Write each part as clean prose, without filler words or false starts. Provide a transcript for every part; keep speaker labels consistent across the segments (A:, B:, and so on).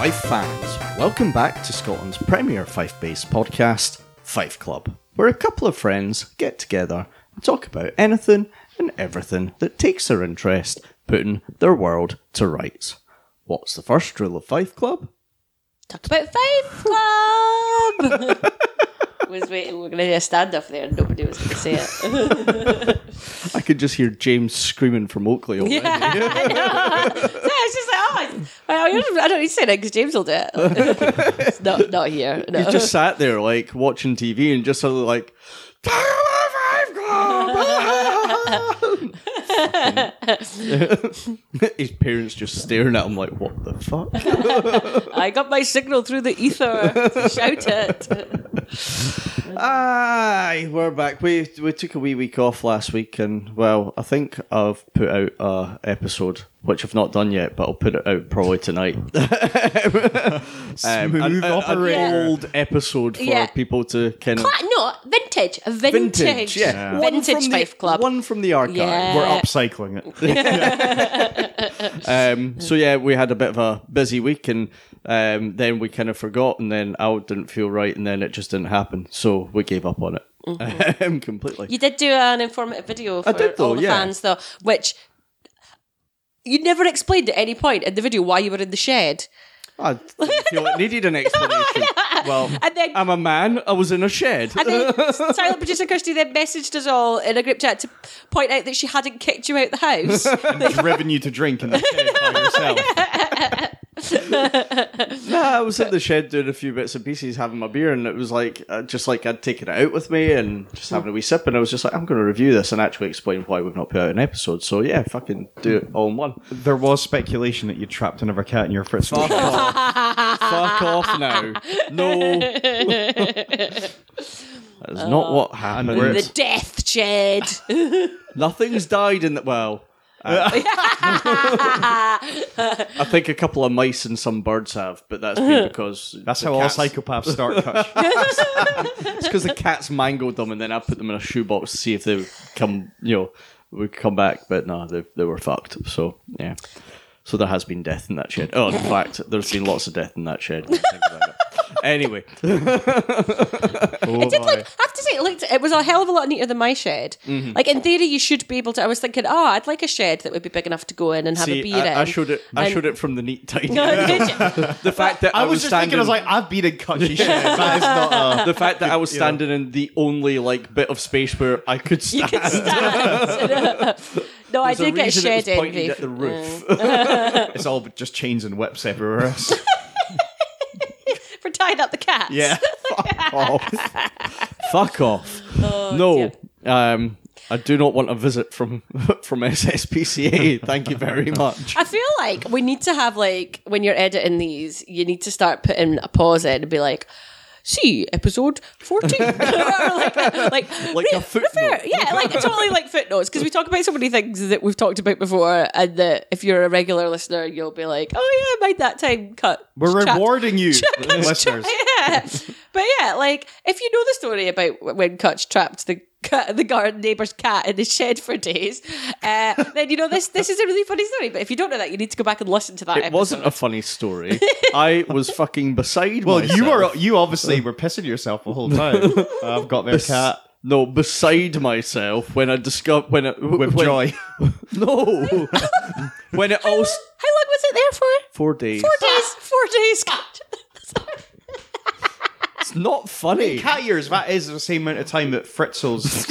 A: Fife fans, welcome back to Scotland's premier Fife-based podcast, Fife Club, where a couple of friends get together and talk about anything and everything that takes their interest, putting their world to rights. What's the first rule of Fife Club?
B: Talk about Fife Club! Was waiting, we're going to do a stand-off there and nobody was going to say it.
A: I could just hear James screaming from Oakley already.
B: Yeah, I know. So it's just like, I don't need to say that because James will do it. It's not here. No.
A: He just sat there, like, watching TV and just sort of like, talk about Fife Club! His parents just staring at him like, what the fuck?
B: I got my signal through the ether. Shout it.
A: Aye, we're back. We took a wee week off last week, and well, I think I've put out a episode which I've not done yet, but I'll put it out probably tonight.
C: Smooth operator.
A: An old episode for people to kind of
B: Vintage.
A: vintage, yeah.
B: Vintage Fife Club.
A: One from the archive.
B: Yeah.
C: We're upcycling it.
A: So yeah, we had a bit of a busy week, and then we kind of forgot, and then I didn't feel right, and then it just didn't happen. So we gave up on it completely.
B: You did do an informative video for all the
A: yeah.
B: fans, though, which you never explained at any point in the video why you were in the shed.
A: I didn't feel it needed an explanation. Well,
B: And then-
A: I'm a man. I was in a shed.
B: And then silent producer Kirsty then messaged us all in a group chat to point out that she hadn't kicked you out the house.
C: And driven you to drink in the shed by yourself.
A: I was in the shed doing a few bits and pieces, having my beer, and it was like, just like I'd taken it out with me and just having a wee sip, and I was just like, I'm going to review this and actually explain why we've not put out an episode. So yeah, fucking do it all in one.
C: There was speculation that you trapped another cat in your fridge.
A: Fuck off. Fuck off now. No. That is not what happened.
B: The death shed.
A: Nothing's died in the... Well... I think a couple of mice and some birds have, but that's been because...
C: That's how all psychopaths start, Kush.
A: It's because the cats mangled them, and then I put them in a shoebox to see if they would come, would come back. But no, they were fucked. So, yeah. So there has been death in that shed. Oh, in fact, there's been lots of death in that shed. When I think about it. Anyway.
B: I have to say, it was a hell of a lot neater than my shed.
A: Mm-hmm.
B: Like, in theory, you should be able to... I was thinking, I'd like a shed that would be big enough to go in and have a beer in.
A: I showed it from the neat tiny.
B: No, did you?
A: The fact that I was
C: just
A: standing...
C: thinking, I was like, I've been in Kutchy shed. That is not
A: the fact that I was standing in the only bit of space where I could stand.
B: You can stand. No, I did get a shed envy.
A: At the roof.
C: It's all just chains and whips everywhere else.
B: For tying up the cats.
C: Yeah.
A: Fuck off. Fuck off.
B: Oh,
A: No.
B: dear.
A: I do not want a visit from SSPCA. Thank you very much.
B: I feel like we need to have, when you're editing these, you need to start putting a pause in and be like, see, episode 14. Or like
A: a footnote.
B: Yeah, totally like footnotes. Because we talk about so many things that we've talked about before, and that if you're a regular listener, you'll be like, oh yeah, mind that time cut.
C: We're rewarding you, listeners.
B: Yeah. But yeah, if you know the story about when Kutch trapped the garden neighbour's cat in his shed for days, then this is a really funny story. But if you don't know that, you need to go back and listen to that
A: It
B: episode.
A: wasn't a funny story. I was fucking beside myself.
C: You obviously were pissing yourself the whole time. I've got their cat.
A: No, beside myself when I discovered...
C: With joy.
A: No. When it all...
B: How long was it there for?
A: 4 days.
B: 4 days. 4 days.
A: It's not funny.
C: Cat years, that is the same amount of time that Fritzl's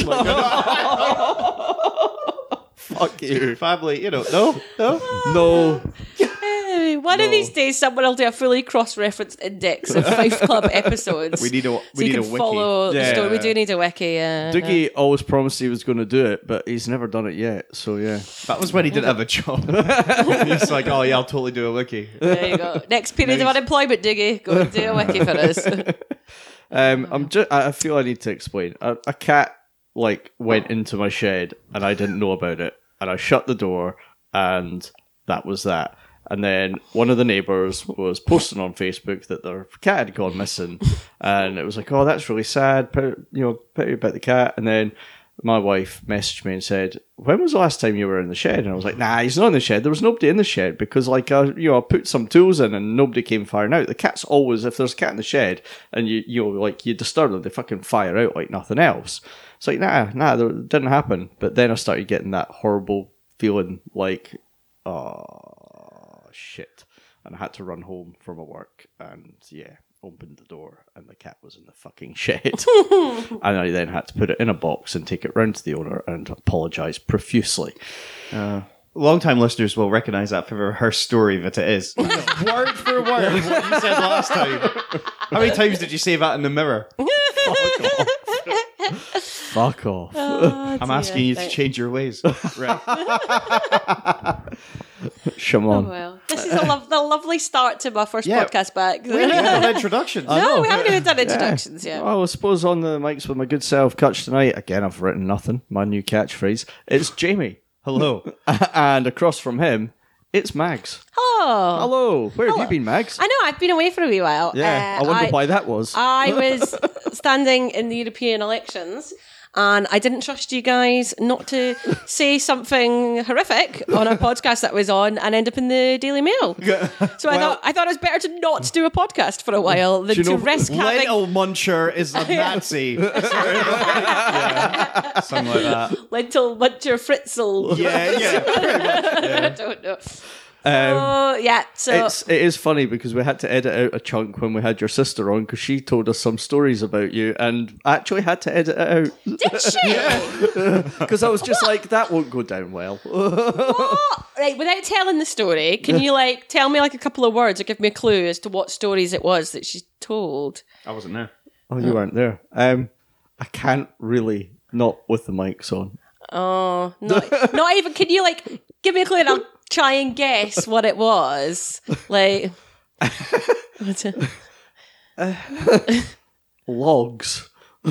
A: Fuck you.
C: family, no.
A: No.
B: Anyway, one of these days, someone will do a fully cross-referenced index of Fife Club episodes.
C: We need a
B: can
C: wiki.
B: follow the
A: Yeah.
B: story. We do need a wiki.
A: Dougie always promised he was going to do it, but he's never done it yet. So yeah.
C: That was when he didn't have a job. He's like, oh yeah, I'll totally do a wiki.
B: There you go. Next period of unemployment, Diggy. Go and do a wiki for us.
A: I feel I need to explain. A cat went into my shed and I didn't know about it, and I shut the door, and that was that. And then one of the neighbours was posting on Facebook that their cat had gone missing, and it was like, oh, that's really sad. Pity about the cat. And then my wife messaged me and said, when was the last time you were in the shed? And I was like, nah, he's not in the shed. There was nobody in the shed because, I put some tools in and nobody came firing out. The cat's always, if there's a cat in the shed and you disturb them, they fucking fire out like nothing else. It's like, nah, that didn't happen. But then I started getting that horrible feeling like, oh, shit. And I had to run home from my work and, opened the door and the cat was in the fucking shed. And I then had to put it in a box and take it round to the owner and apologise profusely.
C: Long-time listeners will recognise that for her story that it is. Word for word what you said last time. How many times did you say that in the mirror?
A: Fuck off.
B: Oh,
C: I'm asking you to change your ways. Right.
A: Shimon.
B: Oh, well. This is the lovely start to my first podcast back.
C: We haven't done introductions.
B: No, we haven't even done introductions yet.
A: Well, I suppose on the mics with my good self, Kutch tonight. Again, I've written nothing. My new catchphrase. It's Jamie.
C: Hello.
A: And across from him, it's Mags.
B: Hello.
A: Hello. Where have you been, Mags?
B: I know, I've been away for a wee while.
A: Yeah, I wonder why that was.
B: I was standing in the European elections and I didn't trust you guys not to say something horrific on a podcast that was on and end up in the Daily Mail. So I thought it was better to not do a podcast for a while than to risk having...
C: Lentil Muncher is a Nazi. Yeah, something like that.
B: Lentil Muncher Fritzl.
C: Yeah, pretty much.
B: I don't know. So
A: It is funny because we had to edit out a chunk when we had your sister on because she told us some stories about you and actually had to edit it out.
B: did she?
A: Because I was just like, that won't go down well.
B: What? Right, without telling the story, can you tell me a couple of words or give me a clue as to what stories it was that she told?
C: I wasn't there.
A: Oh, you weren't there. I can't really, not with the mics on.
B: Oh, not even. Can you give me a clue and I'll try and guess what it was? What's it?
A: Logs.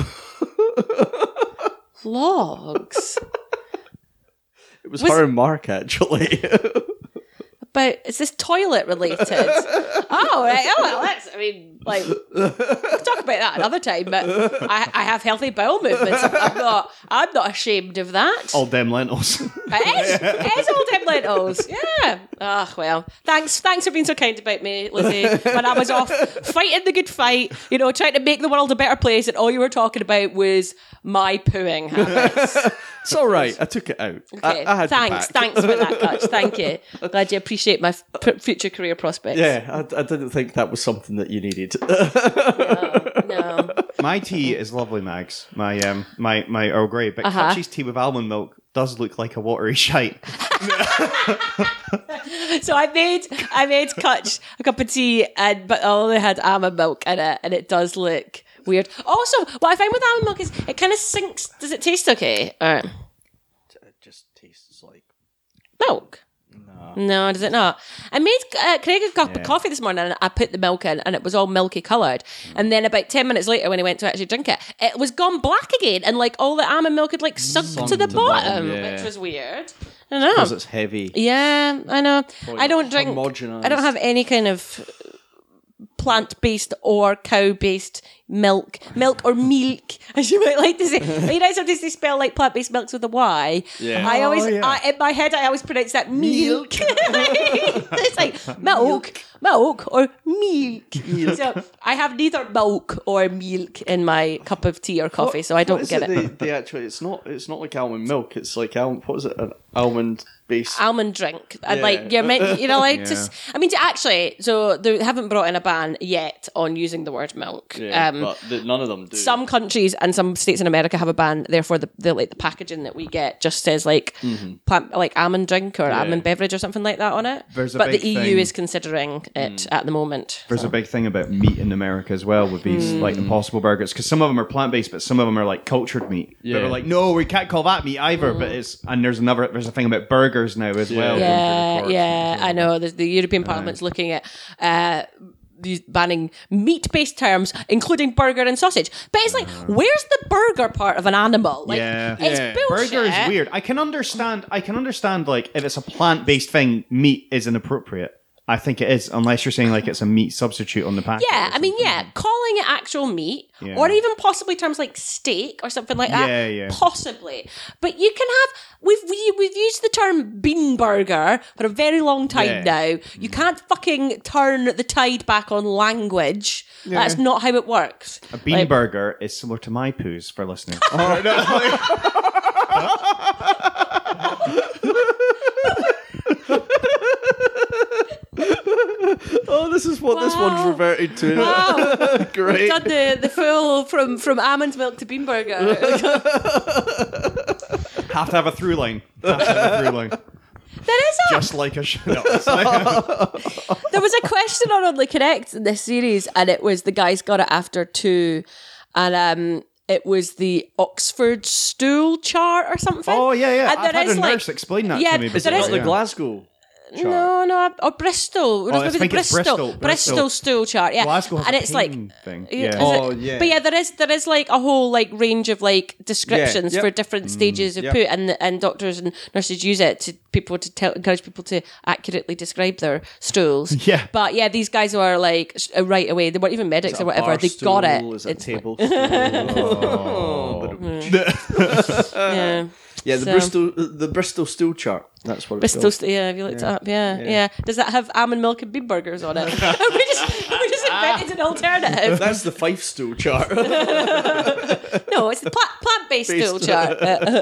B: Logs.
A: It was her and Mark, actually.
B: But is this toilet related? Oh, right. Oh, well, we'll talk about that another time. But I have healthy bowel movements. I'm not ashamed of that.
C: All them lentils.
B: It is all them lentils. Yeah. Oh, well. Thanks for being so kind about me, Lizzie. When I was off fighting the good fight, trying to make the world a better place, and all you were talking about was my pooing habits.
A: It's all right. I took it out.
B: Okay.
A: I had
B: Thanks for that, Kutch. Thank you. Glad you appreciate my future career prospects.
A: Yeah, I didn't think that was something that you needed.
B: No.
C: My tea is lovely, Mags. My Earl Grey, but Kutch's tea with almond milk does look like a watery shite.
B: So I made Kutch a cup of tea, but I only had almond milk in it, and it does look weird. Also, what I find with almond milk is it kind of sinks. Does it taste okay?
A: It just tastes like
B: Milk. No, does it not? I made Craig a cup of coffee this morning and I put the milk in and it was all milky coloured. And then about 10 minutes later when he went to actually drink it, it was gone black again and all the almond milk had sunk to the bottom, which was weird. I don't know.
A: because it's heavy.
B: Yeah, I know. I don't drink.
A: Homogenised.
B: I don't have any kind of plant-based or cow-based milk or milk, as you might like to say. Sometimes they spell plant-based milks with a Y.
A: Yeah.
B: I always, in my head, I always pronounce that milk. It's milk or milk. So I have neither milk or milk in my cup of tea or coffee, so I don't get it.
A: It's not like almond milk. It's like almond. What is it? An almond based
B: almond drink. And you're allowed to. I mean, actually, so they haven't brought in a ban yet on using the word milk.
A: but none of them do.
B: Some countries and some states in America have a ban. Therefore, the packaging that we get just says plant, almond drink or almond beverage or something like that on it.
C: There's a
B: but the
C: big
B: EU
C: thing.
B: is considering it at the moment.
C: There's a big thing about meat in America as well with these Impossible Burgers, because some of them are plant-based, but some of them are cultured meat.
A: Yeah.
C: They're no, we can't call that meat either. But there's a thing about burgers now as well.
B: Yeah, I know. The European Parliament's looking at banning meat-based terms, including burger and sausage. But it's where's the burger part of an animal? It's bullshit.
C: Burger is weird. I can understand if it's a plant-based thing, meat is inappropriate. I think it is, unless you're saying like it's a meat substitute on the packet.
B: Yeah, I mean, calling it actual meat,
C: Yeah.
B: or even possibly terms like steak or something like that.
C: Yeah.
B: Possibly, but you can have. We've used the term bean burger for a very long time
C: Yeah.
B: now. You can't fucking turn the tide back on language. That's not how it works.
C: A bean burger is similar to my poos for listeners.
A: Oh, this is what this one's reverted to.
B: Wow.
A: Great.
B: Done the full from almond milk to bean burger.
C: Have to have a through line.
B: There is
C: Just like a no, it's like-
B: there was a question on Only Connect in this series, and it was the guys got it after 2, and it was the Oxford stool chart or something.
C: Oh yeah.
B: And
C: I've
B: there
C: had
B: is,
C: a
B: like-
C: nurse explain that
B: Yeah,
C: to me.
B: but
A: Is it
B: there
A: not
B: is-
A: the
C: yeah.
A: Glasgow chart?
B: No, or Bristol. It was
C: I
B: maybe the
C: think it's
B: Bristol
C: Bristol.
B: stool chart. Yeah,
C: Glasgow has
B: and
C: a
B: it's like.
C: pain thing.
B: Is
C: Yeah.
B: it?
A: Oh, yeah.
B: But yeah, there is like a whole like range of like descriptions
A: Yeah, yep.
B: for different stages of
A: Yep.
B: poo, and doctors and nurses use it to encourage people to accurately describe their stools.
C: Yeah.
B: But yeah, these guys were like right away. They weren't even medics or whatever. They got it.
A: Is it a
B: It's-
A: table?
B: Yeah.
A: Yeah,
B: So-
A: the Bristol stool chart. That's what it's
B: Bristol,
A: called.
B: have you looked it up? Yeah. Does that have almond milk and bean burgers on it? we just invented an alternative.
A: That's the Fife stool chart.
B: No, it's the plant-based stool chart.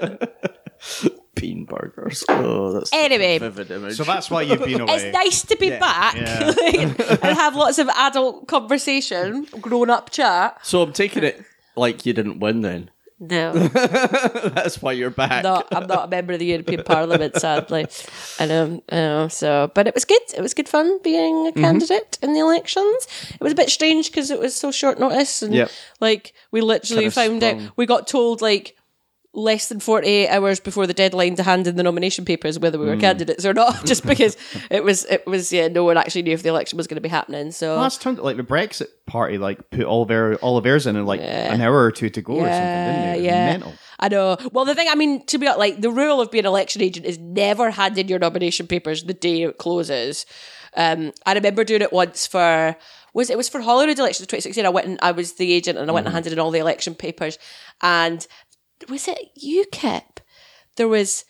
A: Bean burgers. Oh, that's such a
B: Anyway.
A: vivid image.
C: So that's why you've been away.
B: It's nice to be back
C: Yeah.
B: and have lots of adult conversation, grown-up chat.
A: So I'm taking it like you didn't win then.
B: No,
A: That's why you're back.
B: I'm not a member of the European Parliament, sadly. I know. So, but it was good. It was good fun being a candidate in the elections. It was a bit strange because it was so short notice, and
A: Yep.
B: like we literally
A: Kinda
B: found out.
A: sprung.
B: We got told like less than 48 hours before the deadline to hand in the nomination papers whether we were candidates or not, just because it was no one actually knew if the election was going to be happening. So
C: Well, that's turned like the Brexit party like put Oliver's in like an hour or two to go or something, didn't they? It was mental.
B: I know. Well, the thing, I mean, to be honest, like the rule of being an election agent is never hand in your nomination papers the day it closes. I remember doing it once for it was for Holyrood elections 2016. I was the agent and I went and handed in all the election papers, and was it UKIP? There was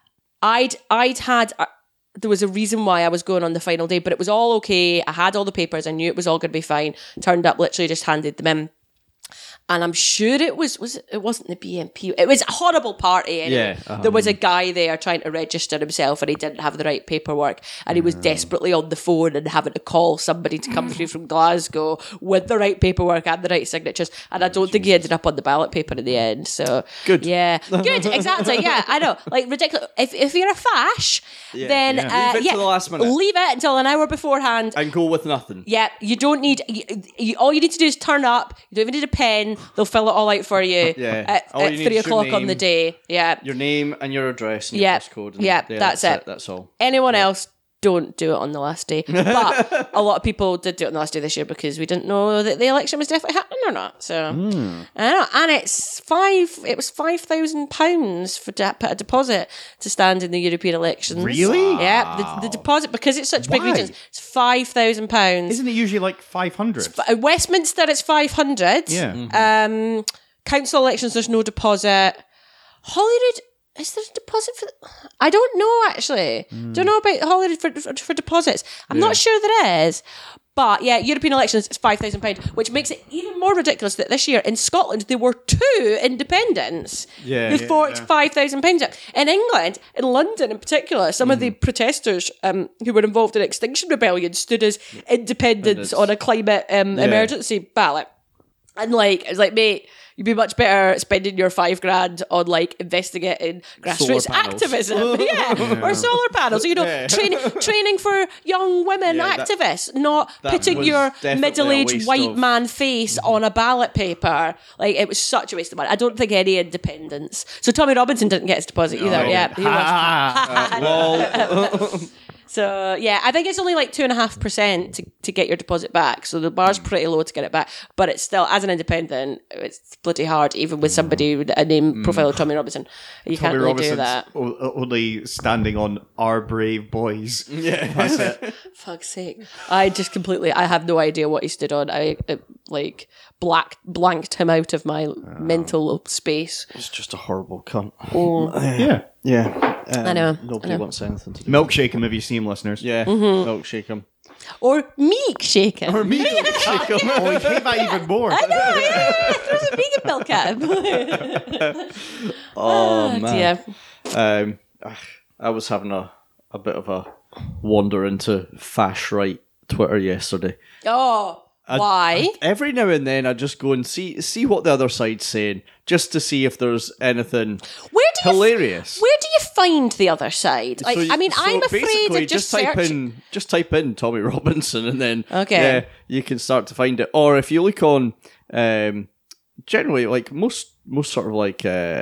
B: there was a reason why I was going on the final day, but it was all okay. I had all the papers. I knew it was all going to be fine. Turned up, literally just handed them in. And I'm sure it wasn't the BNP. It was a horrible party anyway.
A: Yeah,
B: There was a guy there trying to register himself and he didn't have the right paperwork, and he was desperately on the phone and having to call somebody to come through from Glasgow with the right paperwork and the right signatures. And I don't think he ended up on the ballot paper in the end. So
A: Good.
B: Yeah. Good, exactly. Yeah, I know. Like ridiculous. If you're a fash, then
A: Leave it to the last minute.
B: Leave it until an hour beforehand.
A: And go with nothing.
B: Yeah, you don't need. All you need to do is turn up. You don't even need a pen. They'll fill it all out for you.
A: Yeah. All
B: At
A: you need
B: 3
A: is your
B: o'clock on the
A: name.
B: day. Yeah.
A: Your name and your address and
B: Yeah.
A: your postcode. And
B: Yeah, that's it.
A: That's all.
B: Anyone else, don't do it on the last day. But a lot of people did do it on the last day this year because we didn't know that the election was definitely happening or not. So I don't know. And it was £5,000 for to put a deposit to stand in the European elections.
C: Really?
B: Yeah, the deposit, because it's such big
C: Why?
B: regions, it's £5,000.
C: Isn't it usually like 500?
B: Westminster, it's 500.
C: Yeah.
B: Council elections, there's no deposit. Holyrood, is there a deposit for? I don't know actually. Don't know about Holyrood for deposits. I'm not sure there is. But yeah, European elections, it's £5,000, which makes it even more ridiculous that this year in Scotland there were 2 independents who forked £5,000 up. In England, in London in particular, some of the protesters who were involved in Extinction Rebellion stood as independents on a climate emergency ballot. And like, it's like, mate, you'd be much better spending your $5,000 on like investigating grassroots
A: Solar panels.
B: activism, or solar panels. You know, training for young women
A: Yeah, that-
B: activists, not
A: that
B: putting
A: was
B: your
A: definitely a
B: middle-aged
A: waste
B: white
A: of-
B: man face on a ballot paper. Like, it was such a waste of money. I don't think any independents. So Tommy Robinson didn't get his deposit either.
A: no.
B: Yeah, he was. So yeah, I think it's only like 2.5% to get your deposit back. So the bar's pretty low to get it back, but it's still, as an independent, it's bloody hard. Even with somebody with a name profile of Tommy Robinson, you can't really do that.
C: Only standing on Our Brave Boys.
A: Yeah.
C: That's it.
B: Fuck's sake! I have no idea what he stood on. I blanked him out of my mental space.
A: It's just a horrible cunt.
C: Yeah.
A: Yeah.
B: I know.
A: Nobody wants anything to do.
C: Milkshake him if you see him, listeners.
A: Yeah. Milkshake him.
B: Or meek shaken.
A: Or me milkshake him.
C: Oh, he hate that even more.
B: I know, yeah. There's a vegan milk at him.
A: Oh, man.
B: Yeah.
A: I was having a bit of a wander into fash right Twitter yesterday.
B: Oh, why?
A: Every now and then I just go and see what the other side's saying, just to see if there's anything hilarious.
B: Where do you find the other side? Like,
A: So-
B: I'm
A: so
B: afraid
A: basically
B: of just
A: type
B: searching.
A: in Tommy Robinson, and then
B: Okay.
A: you can start to find it. Or if you look on generally like most sort of like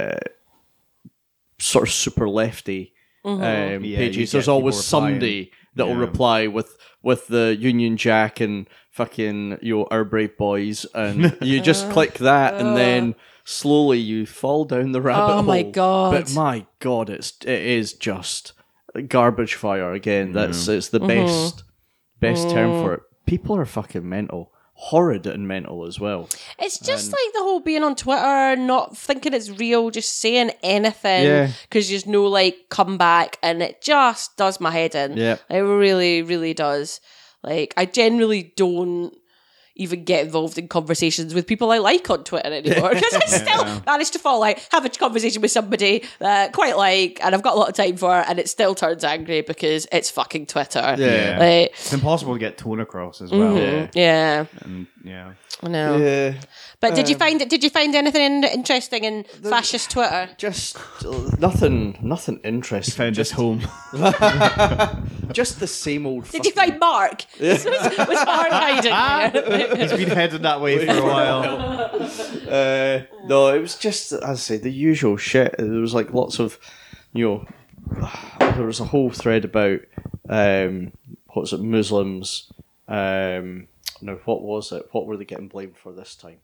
A: sort of super lefty
C: Yeah, you
A: pages,
C: get
A: there's always
C: people replying.
A: somebody that will
C: Yeah.
A: reply with the Union Jack and fucking Our Brave Boys, and you just click that, and then slowly you fall down the rabbit hole.
B: Oh my God.
A: But my God, it is just garbage fire again. It's the best term for it. People are fucking mental. Horrid and mental as well.
B: It's just like the whole being on Twitter, not thinking it's real, just saying anything
A: Yeah.
B: because there's no like comeback, and it just does my head in.
A: Yeah.
B: It really, really does. Like, I generally don't even get involved in conversations with people I like on Twitter anymore, because I still manage to have a conversation with somebody that I quite like and I've got a lot of time for, and it still turns angry because it's fucking Twitter.
A: Yeah.
B: Like,
C: It's impossible to get tone across as well.
B: yeah,
C: And yeah.
B: I know.
A: Yeah.
B: But did you find anything interesting in fascist Twitter?
A: Just nothing interesting.
C: Found his home.
A: Just the same old.
B: Did you find Mark? Was Mark hiding there?
C: He's been headed that way for a while.
A: No, it was just, as I say, the usual shit. There was like lots of, there was a whole thread about what was it, Muslims. No, what was it? What were they getting blamed for this time?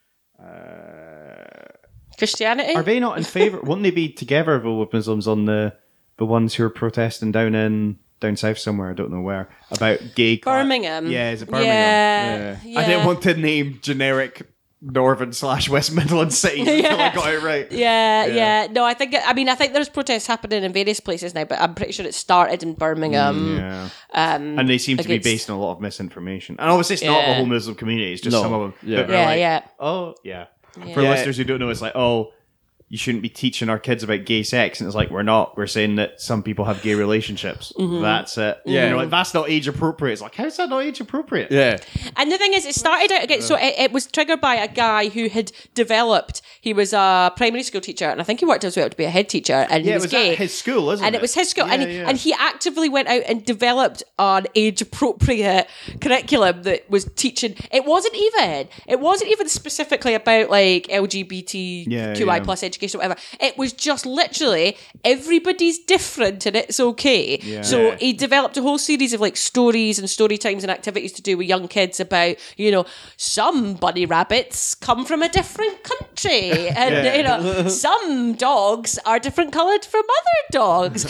B: Christianity?
C: Are they not in favour? Wouldn't they be together though with Muslims on the ones who are protesting down south somewhere? I don't know where, about gay.
B: Birmingham.
C: Yeah, is it Birmingham?
B: Yeah.
C: I didn't want to name generic Northern/West Midlands cities until I got it right.
B: Yeah. No, I think there's protests happening in various places now, but I'm pretty sure it started in Birmingham.
C: Yeah. And they seem to be based on a lot of misinformation. And obviously, it's not the whole Muslim community; it's just some of them.
A: Yeah.
C: But they're like,
B: Yeah.
C: Oh, yeah. For
A: Yeah.
C: listeners who don't know, it's like, oh, you shouldn't be teaching our kids about gay sex, and it's like, we're not. We're saying that some people have gay relationships. That's it.
A: Yeah.
C: And you're like, that's not age appropriate. It's like, how's that not age appropriate?
A: Yeah.
B: And the thing is, it started out again. So it was triggered by a guy who had developed. He was a primary school teacher, and I think he worked his way up to be a head teacher. And he
C: Yeah, it
B: was
C: was
B: gay.
C: at his school, isn't it?
B: And it was his school,
C: Yeah,
B: and he actively went out and developed an age-appropriate curriculum that was teaching. It wasn't even specifically about like LGBTQI plus education or whatever. It was just literally everybody's different and it's okay.
C: Yeah.
B: So
C: Yeah.
B: he developed a whole series of like stories and story times and activities to do with young kids about, some bunny rabbits come from a different country, and some dogs are different coloured from other dogs.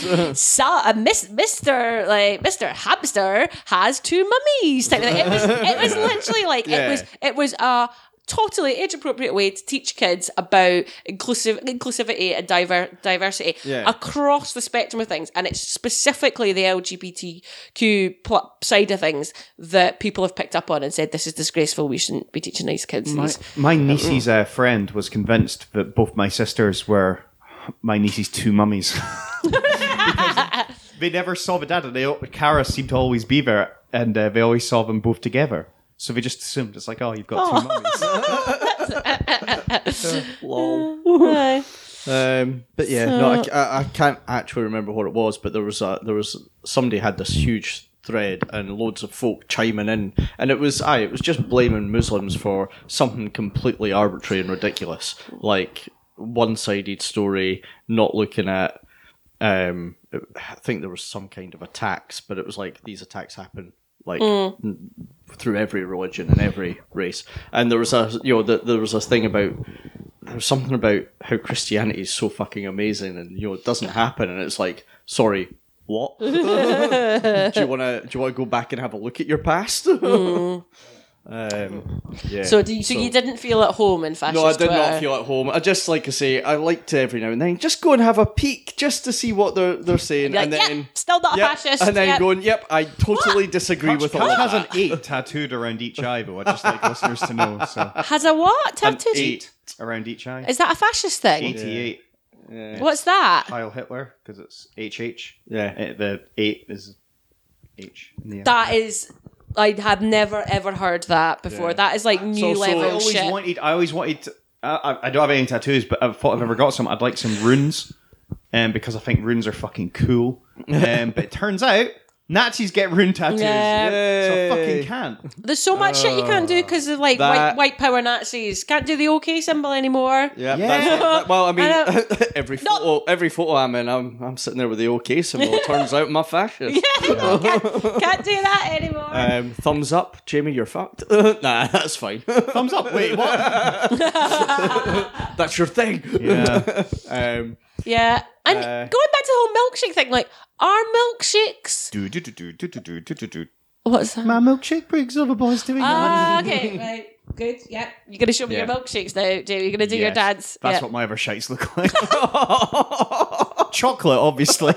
B: Mr. Hamster has two mummies. Type of thing. It was literally like it was a totally age-appropriate way to teach kids about inclusivity and diversity across the spectrum of things, and it's specifically the LGBTQ side of things that people have picked up on and said, this is disgraceful, we shouldn't be teaching these kids these.
C: My niece's friend was convinced that both my sisters were my niece's two mummies. Because they never saw the dad, and Cara seemed to always be there, and they always saw them both together. So they just assumed it's like, oh, you've got two mummies.
A: Lol.
B: Aye.
A: But yeah, no, I can't actually remember what it was, but there was somebody had this huge thread and loads of folk chiming in, and it was just blaming Muslims for something completely arbitrary and ridiculous, like one-sided story, not looking at I think there was some kind of attacks, but it was like these attacks happen like through every religion and every race. And there was there was a thing about, there was something about how Christianity is so fucking amazing, and it doesn't happen, and it's like, sorry, what? do you want to go back and have a look at your past? Yeah.
B: So you didn't feel at home in fascist
A: No, I did
B: Twitter?
A: not feel at home. I just, like I say, I like to every now and then just go and have a peek just to see what they're saying,
B: You're
A: and
B: like,
A: then
B: yep, still not a fascist.
A: and then
B: Yep.
A: going, yep, I totally disagree with all
C: Hutch
A: of
C: has
A: that.
C: an 8 tattooed around each eye, though. I'd just like listeners to know. So
B: Has a what? Tattoo?
C: 8 around each eye.
B: Is that a fascist thing?
C: 88.
B: What's that?
C: Heil Hitler, because it's HH.
A: Yeah.
C: The 8 is H in the end.
B: That is... I have never ever heard that before.
A: Yeah.
B: That is like new
A: also-
B: level
C: I always wanted to, I don't have any tattoos, but I thought if I ever got some, I'd like some runes, because I think runes are fucking cool. But it turns out Nazis get rune tattoos,
B: Yeah.
C: so I fucking can't.
B: There's so much shit you can't do because of like
A: That-
B: white power Nazis. Can't do the OK symbol anymore.
A: Yeah,
C: Yeah.
A: well, I mean,
B: I
A: every photo I'm in, I'm sitting there with the OK symbol. It turns out I'm a fascist.
B: Can't do that anymore.
A: Thumbs up, Jamie, you're fucked. Nah, that's fine.
C: Thumbs up. Wait, what?
A: That's your thing.
C: Yeah.
B: Yeah. And going back to the whole milkshake thing, like, are milkshakes... What's that?
C: My milkshake brings other boys doing
B: Ah, okay, right. Good, yeah. You're going to show me your
A: Yeah.
B: milkshakes now, Jamie. You're going to do your
C: Yes,
B: dance.
C: That's
B: yeah.
C: what my other shites look like. Chocolate, obviously.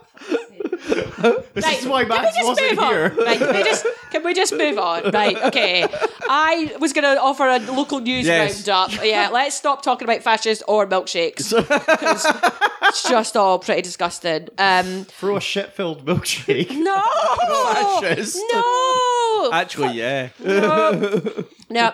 C: This is why
B: Can we
C: Max
B: just
C: wasn't
B: move on?
C: here.
B: Right, can we just move on? Right, okay. I was going to offer a local news
A: Yes.
B: roundup. Yeah, let's stop talking about fascists or milkshakes because it's just all pretty disgusting.
C: Throw a shit-filled milkshake.
B: No,
A: Fascist.
B: no,
A: Actually, yeah.
B: no.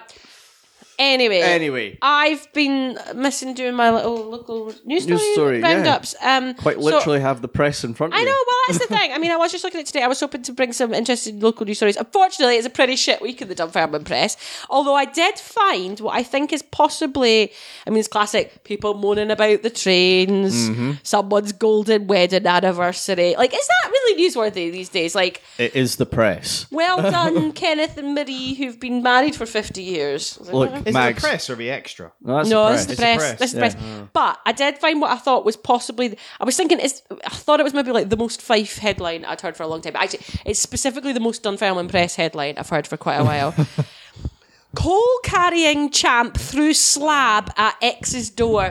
A: Anyway.
B: I've been missing doing my little local news story
A: yeah.
B: roundups.
A: Quite
B: so-
A: literally have the press in front of
B: I
A: you.
B: know, well, that's the thing. I mean, I was just looking at it today. I was hoping to bring some interesting local news stories. Unfortunately, it's a pretty shit week in the Dunfermline press. Although I did find what I think is possibly, I mean, it's classic, people moaning about the trains, someone's golden wedding anniversary. Like, is that really newsworthy these days? Like,
A: It is the press.
B: well done, Kenneth and Marie, who've been married for 50 years.
A: Look,
C: Is
A: Mags.
C: it the press or the extra?
A: No, that's
B: No,
A: the
B: this is
A: press.
B: the press.
C: press.
B: This is the press. But I did find what I thought was possibly. I was thinking, I thought it was maybe like the most Fife headline I'd heard for a long time. But actually, it's specifically the most Dunfermline press headline I've heard for quite a while. Coal carrying champ through slab at ex's door.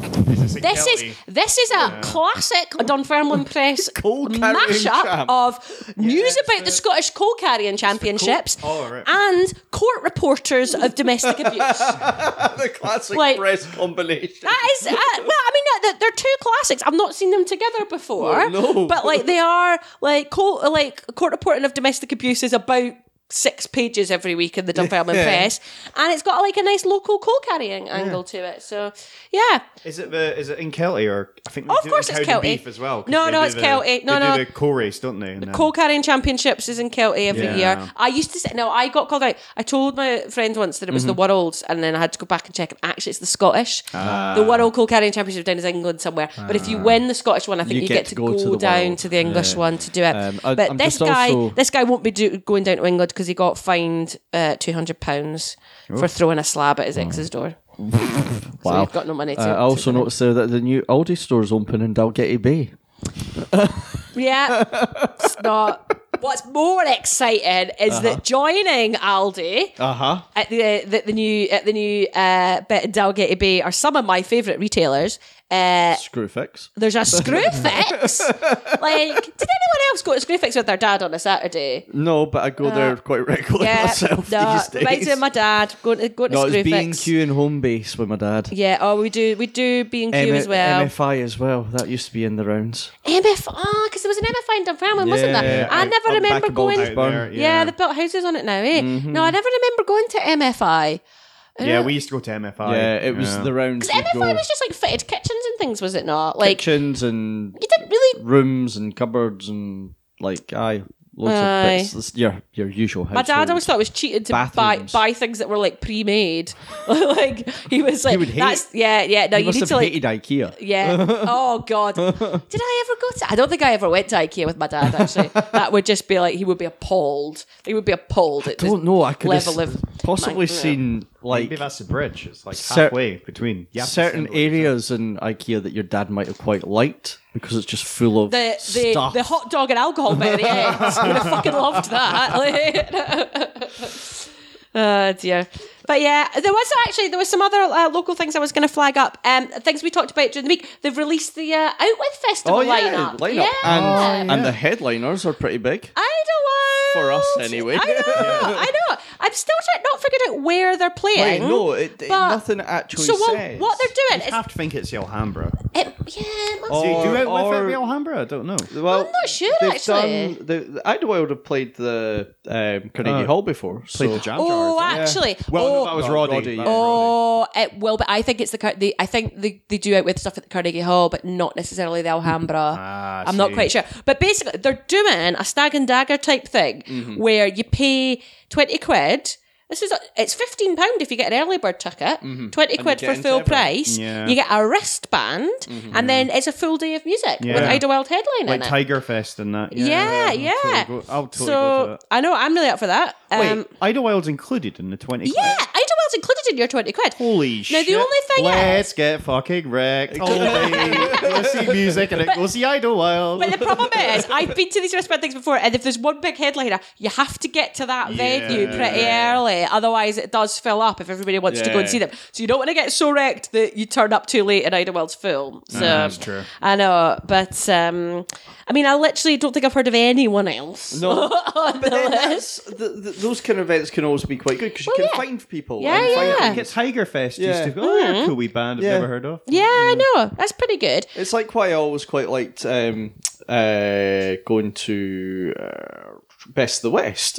B: This is a classic Dunfermline press
A: Coal carrying
B: mashup
A: champ.
B: of news about the Scottish coal carrying championships
C: Oh, right.
B: and court reporters of domestic abuse.
A: The classic
B: Like-
A: press combination.
B: That is, well, I mean, they're two classics. I've not seen them together before.
A: No.
B: But like they are like court reporting of domestic abuse is about 6 pages every week in the Dunfermline
A: Yeah.
B: press, and it's got like a nice local coal carrying angle to it. So yeah,
C: Is it in Kelty or I think they
B: Of
C: do
B: course
C: it in
B: it's
C: Cowden
B: Kelty.
C: Beef as well? 'cause
B: No,
C: they
B: no,
C: do
B: it's Kelty. No,
C: they
B: no.
C: do the co-race, don't they? And then-
B: coal carrying championships is in Kelty every
C: Yeah.
B: year. I used to say, no, I got called out. I told my friend once that it was the World, and then I had to go back and check. And actually, it's the Scottish. The World Coal Carrying Championship down in England somewhere. But if you win the Scottish one, I think you get to go
A: to the
B: down
A: World.
B: to the English one to do it. But
A: I'm
B: this
A: just also-
B: guy won't be going down to England because he got fined £200 for throwing a slab at his ex's door. So
A: Wow.
B: you've got no money to.
A: I also
B: to
A: noticed there that the new Aldi store's open in Dalgety Bay.
B: Yeah, it's not. What's more exciting is that joining Aldi at the new bit in Dalgety Bay are some of my favourite retailers.
A: Screwfix.
B: There's a Screwfix. Like, did anyone else go to Screwfix with their dad on a Saturday?
A: No, but I go there quite regularly myself these days.
B: Reminds me of my dad going to
A: No, it's
B: Screwfix.
A: B&Q and Home Base with my dad.
B: Yeah, oh, we do B&Q as well.
A: MFI as well. That used to be in the rounds.
B: Because there was an MFI in Dunfermline, wasn't there?
A: Yeah,
B: I
A: out-
B: never
A: out the
B: remember
A: back of
B: going.
A: Baldy's Burn.
B: Yeah, they built houses on it now, eh? No, I never remember going to MFI.
C: Yeah, we used to go to MFI.
A: Yeah, it was the rounds.
B: Because
A: we'd
B: MFI
A: go.
B: was just like fitted kitchens and things, was it not? Like
A: Kitchens and
B: you didn't really.
A: rooms and cupboards and like loads of bits. It's your usual household.
B: My dad always thought it was cheating to buy things that were like pre-made. Like he was like,
A: would hate
B: "That's yeah." No,
A: You
B: you
A: must
B: need
A: have
B: to like,
A: hated IKEA.
B: yeah. Oh God, did I ever go to? I don't think I ever went to IKEA with my dad. Actually, that would just be like he would be appalled. He would be appalled at
A: Don't know. I could
B: level
A: have
B: of
A: possibly seen like
C: Maybe that's the bridge. It's like
A: Cer-
C: halfway between
A: certain areas in IKEA that your dad might have quite liked because it's just full of stuff.
B: the hot dog and alcohol bit at the end. I would have fucking loved that. Oh dear. But yeah, there was some other local things I was going to flag up. Things we talked about during the week. They've released the Outwith Festival lineup.
A: And the headliners are pretty big.
B: Idlewild.
A: For us, anyway.
B: I know. I'm still not figured out where they're playing.
A: Wait, no, nothing actually says.
B: What they're doing
C: You have to think it's the Alhambra.
B: it must be.
C: Do you do it with
A: or-
C: the Alhambra? I don't know.
A: Well,
B: I'm not sure,
A: they've
B: actually.
A: the Idlewild have played the Carnegie Hall before.
C: Played
A: So
C: the Jam
B: Oh,
C: Jars.
B: actually.
C: Well,
B: oh,
C: no, that was Roddy.
A: Roddy.
C: That was Roddy.
B: it will, but I think it's I think they do it with stuff at the Carnegie Hall, but not necessarily the Alhambra. I'm not
C: see.
B: quite sure. But basically, they're doing a stag and dagger type thing where you pay 20 quid. It's £15 if you get an early bird ticket, 20 quid
A: you
B: for
A: get into
B: full
A: everything.
B: price.
C: Yeah.
B: You get a wristband, and then it's a full day of music with
C: Yeah.
B: Idlewild headlining
C: Like
B: it.
C: Tiger Fest and that.
B: Yeah.
C: I'll totally
B: So
C: go to that.
B: I know I'm really up for that.
C: Wait, Idlewild's included in the 20 quid?
B: Yeah, Idlewild's included in your 20 quid.
C: Holy shit.
B: Now, the only thing
C: Let's get fucking wrecked. Go see music and then go see Idlewild.
B: But the problem is, I've been to these wristband things before, and if there's one big headliner, you have to get to that venue pretty early. Otherwise, it does fill up if everybody wants to go and see them. So you don't want to get so wrecked that you turn up too late and Idlewild's full. So
C: that's true.
B: I know, but I mean, I literally don't think I've heard of anyone else.
A: No,
B: on the list.
A: those kind of events can always be quite good because you can find people.
B: Yeah,
A: and find
B: yeah.
C: I think it's Tiger Fest.
A: Yeah.
C: Used to go, they're a cool wee band I've
A: Yeah.
C: never heard of.
B: Yeah, I know. That's pretty good.
A: It's like why I always quite liked going to Best of the West.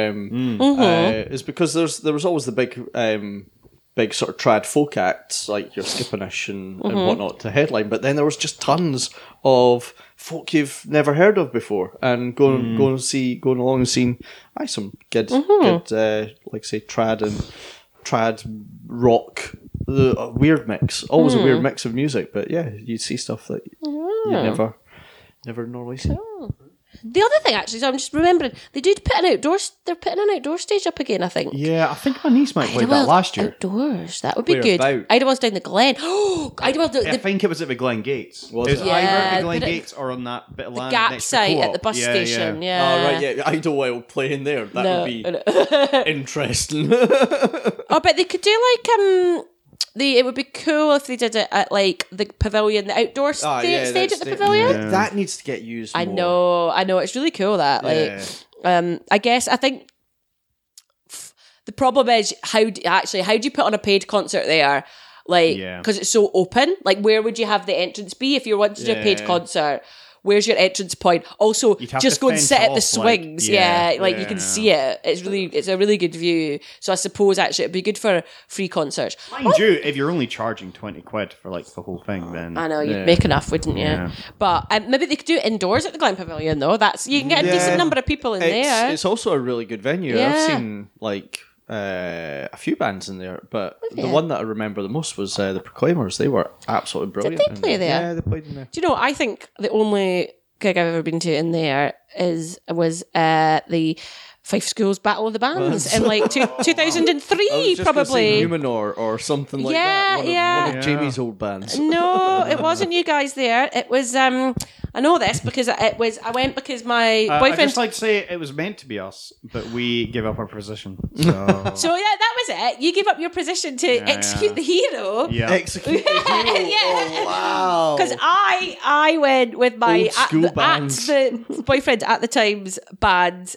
A: Is because there was always the big sort of trad folk acts like your Skipponish and whatnot to headline, but then there was just tons of folk you've never heard of before, and going along and seeing some good like say trad rock. A weird mix, always a weird mix of music, but yeah, you see stuff that you never normally see.
B: The other thing, actually, so I'm just remembering, they did put an outdoor. They're putting an outdoor stage up again, I think.
C: Yeah, I think my niece might have played that
B: Idlewild
C: last year.
B: Outdoors, that would be
A: Where
B: good.
A: about?
B: Idlewild down the Glen. Oh, Idlewild,
C: I think it was at the Glen Gates.
A: Was
C: it was
A: it?
C: either at
B: Yeah,
C: the Glen
B: but it-
C: Gates or on that bit of land
B: Gap
C: next to
B: site
C: Co-op.
B: at the bus
C: Yeah,
B: station.
C: Yeah.
B: Yeah.
A: Oh, right, yeah, Idlewild playing there. That
B: No,
A: would be
B: no.
A: interesting.
B: Oh, but they could do like it would be cool if they did it at like the pavilion, the outdoor stage at the pavilion.
C: Yeah.
A: That needs to get used more.
B: I know, it's really cool that. Like, I guess I think the problem is how do you put on a paid concert there? Like, because it's so open. Like, where would you have the entrance be if you want to do a paid concert? Where's your entrance point? Also,
C: You'd have
B: just
C: to
B: go and
C: fence
B: sit at the
C: off,
B: swings.
C: like,
B: You can see it. It's a really good view. So I suppose actually it'd be good for free concerts.
C: Mind you, if you're only charging 20 quid for like the whole thing, then
B: I know you'd make enough, wouldn't you?
C: Yeah.
B: But maybe they could do it indoors at the Glen Pavilion, though. You can get a decent number of people in there.
A: It's also a really good venue.
B: Yeah.
A: I've seen like a few bands in there, but the one that I remember the most was the Proclaimers. They were absolutely brilliant.
B: they play there?
A: Yeah, they played in there.
B: Do you know? I think the only gig I've ever been to in there was the Fife Schools Battle of the Bands in like 2003, probably.
A: Numenor or something like
B: Yeah,
A: that. One of Jamie's old bands.
B: No, it wasn't you guys there. It was. I know this because it was. I went because my
C: I'd
B: boyfriend.
C: just like to say it was meant to be us, but we gave up our position. So,
B: So yeah, that was it. You gave up your position to execute the hero.
C: yeah.
A: Execute the hero.
B: Yeah.
A: Oh, wow.
B: Because I went with my
A: Old school bands.
B: the boyfriend at the time's band.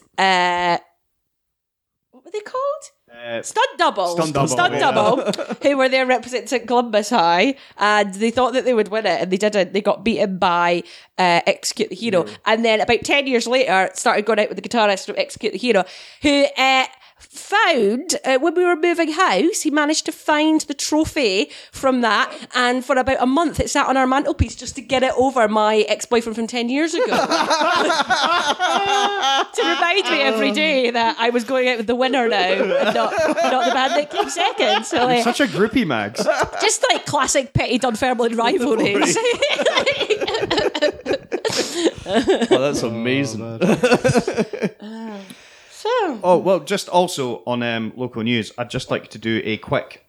B: What were they called? Stunt Double.
C: Stunt Double,
B: Who were there representing Columbus High, and they thought that they would win it, and they didn't. They got beaten by Execute the Hero, and then about 10 years later, started going out with the guitarist from Execute the Hero, who found, when we were moving house, he managed to find the trophy from that, and for about a month it sat on our mantelpiece just to get it over my ex-boyfriend from 10 years ago. To remind me every day that I was going out with the winner now, and not the band that came second. So like,
C: Such a groupie, Mags.
B: just like classic petty Dunfermline rivalries.
A: Oh, that's amazing.
B: So,
C: Oh, well, just also on local news, I'd just like to do a quick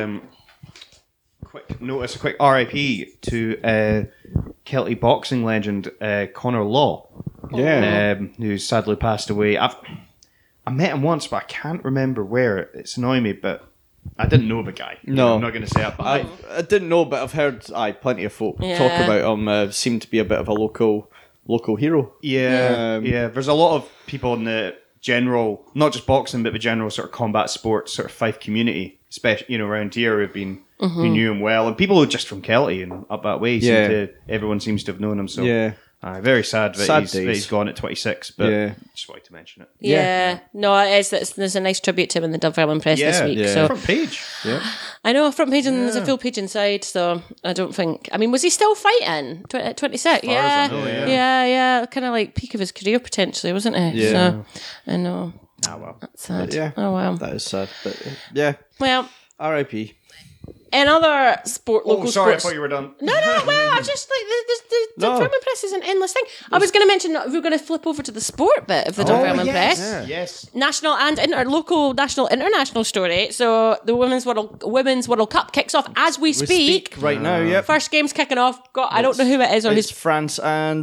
C: quick notice, a quick RIP to Kelty boxing legend Conor Law, who sadly passed away. I met him once, but I can't remember where. It's annoying me, but I didn't know the guy.
A: No.
C: I'm not going to say it. But
A: I didn't know, but I've heard plenty of folk talk about him. Seemed to be a bit of a local hero.
C: yeah, there's a lot of people in the general, not just boxing, but the general sort of combat sports sort of Fife community, especially around here, who've been who knew him well, and people who just from Kelty and up that way. Everyone seems to have known him. So very sad that he's gone at 26. But just wanted to mention it.
B: no, it is. There's a nice tribute to him in the Dunfermline Press this week. So
C: front page. Yeah.
B: I know, front page, and there's a full page inside. So I don't think. I mean, was he still fighting at 26?
C: As I know,
B: yeah. Kind of like peak of his career potentially, wasn't he?
A: Yeah.
B: So, I know.
C: Ah, well.
B: That's sad.
A: Yeah.
B: Oh wow.
A: That is sad, but yeah.
B: Well,
A: R.I.P.
B: in other local
C: Sorry,
B: sports.
C: I thought you were done.
B: No, well, I'm just like, the Dunfermline Press is an endless thing. I was going to mention, we're going to flip over to the sport bit of the Dunfermline Press.
C: Yes.
B: National and local, national, international story. So the Women's World Cup kicks off as we speak.
A: Right now, yep.
B: First game's kicking off. I don't know who it is or
A: It's
B: who's...
A: France and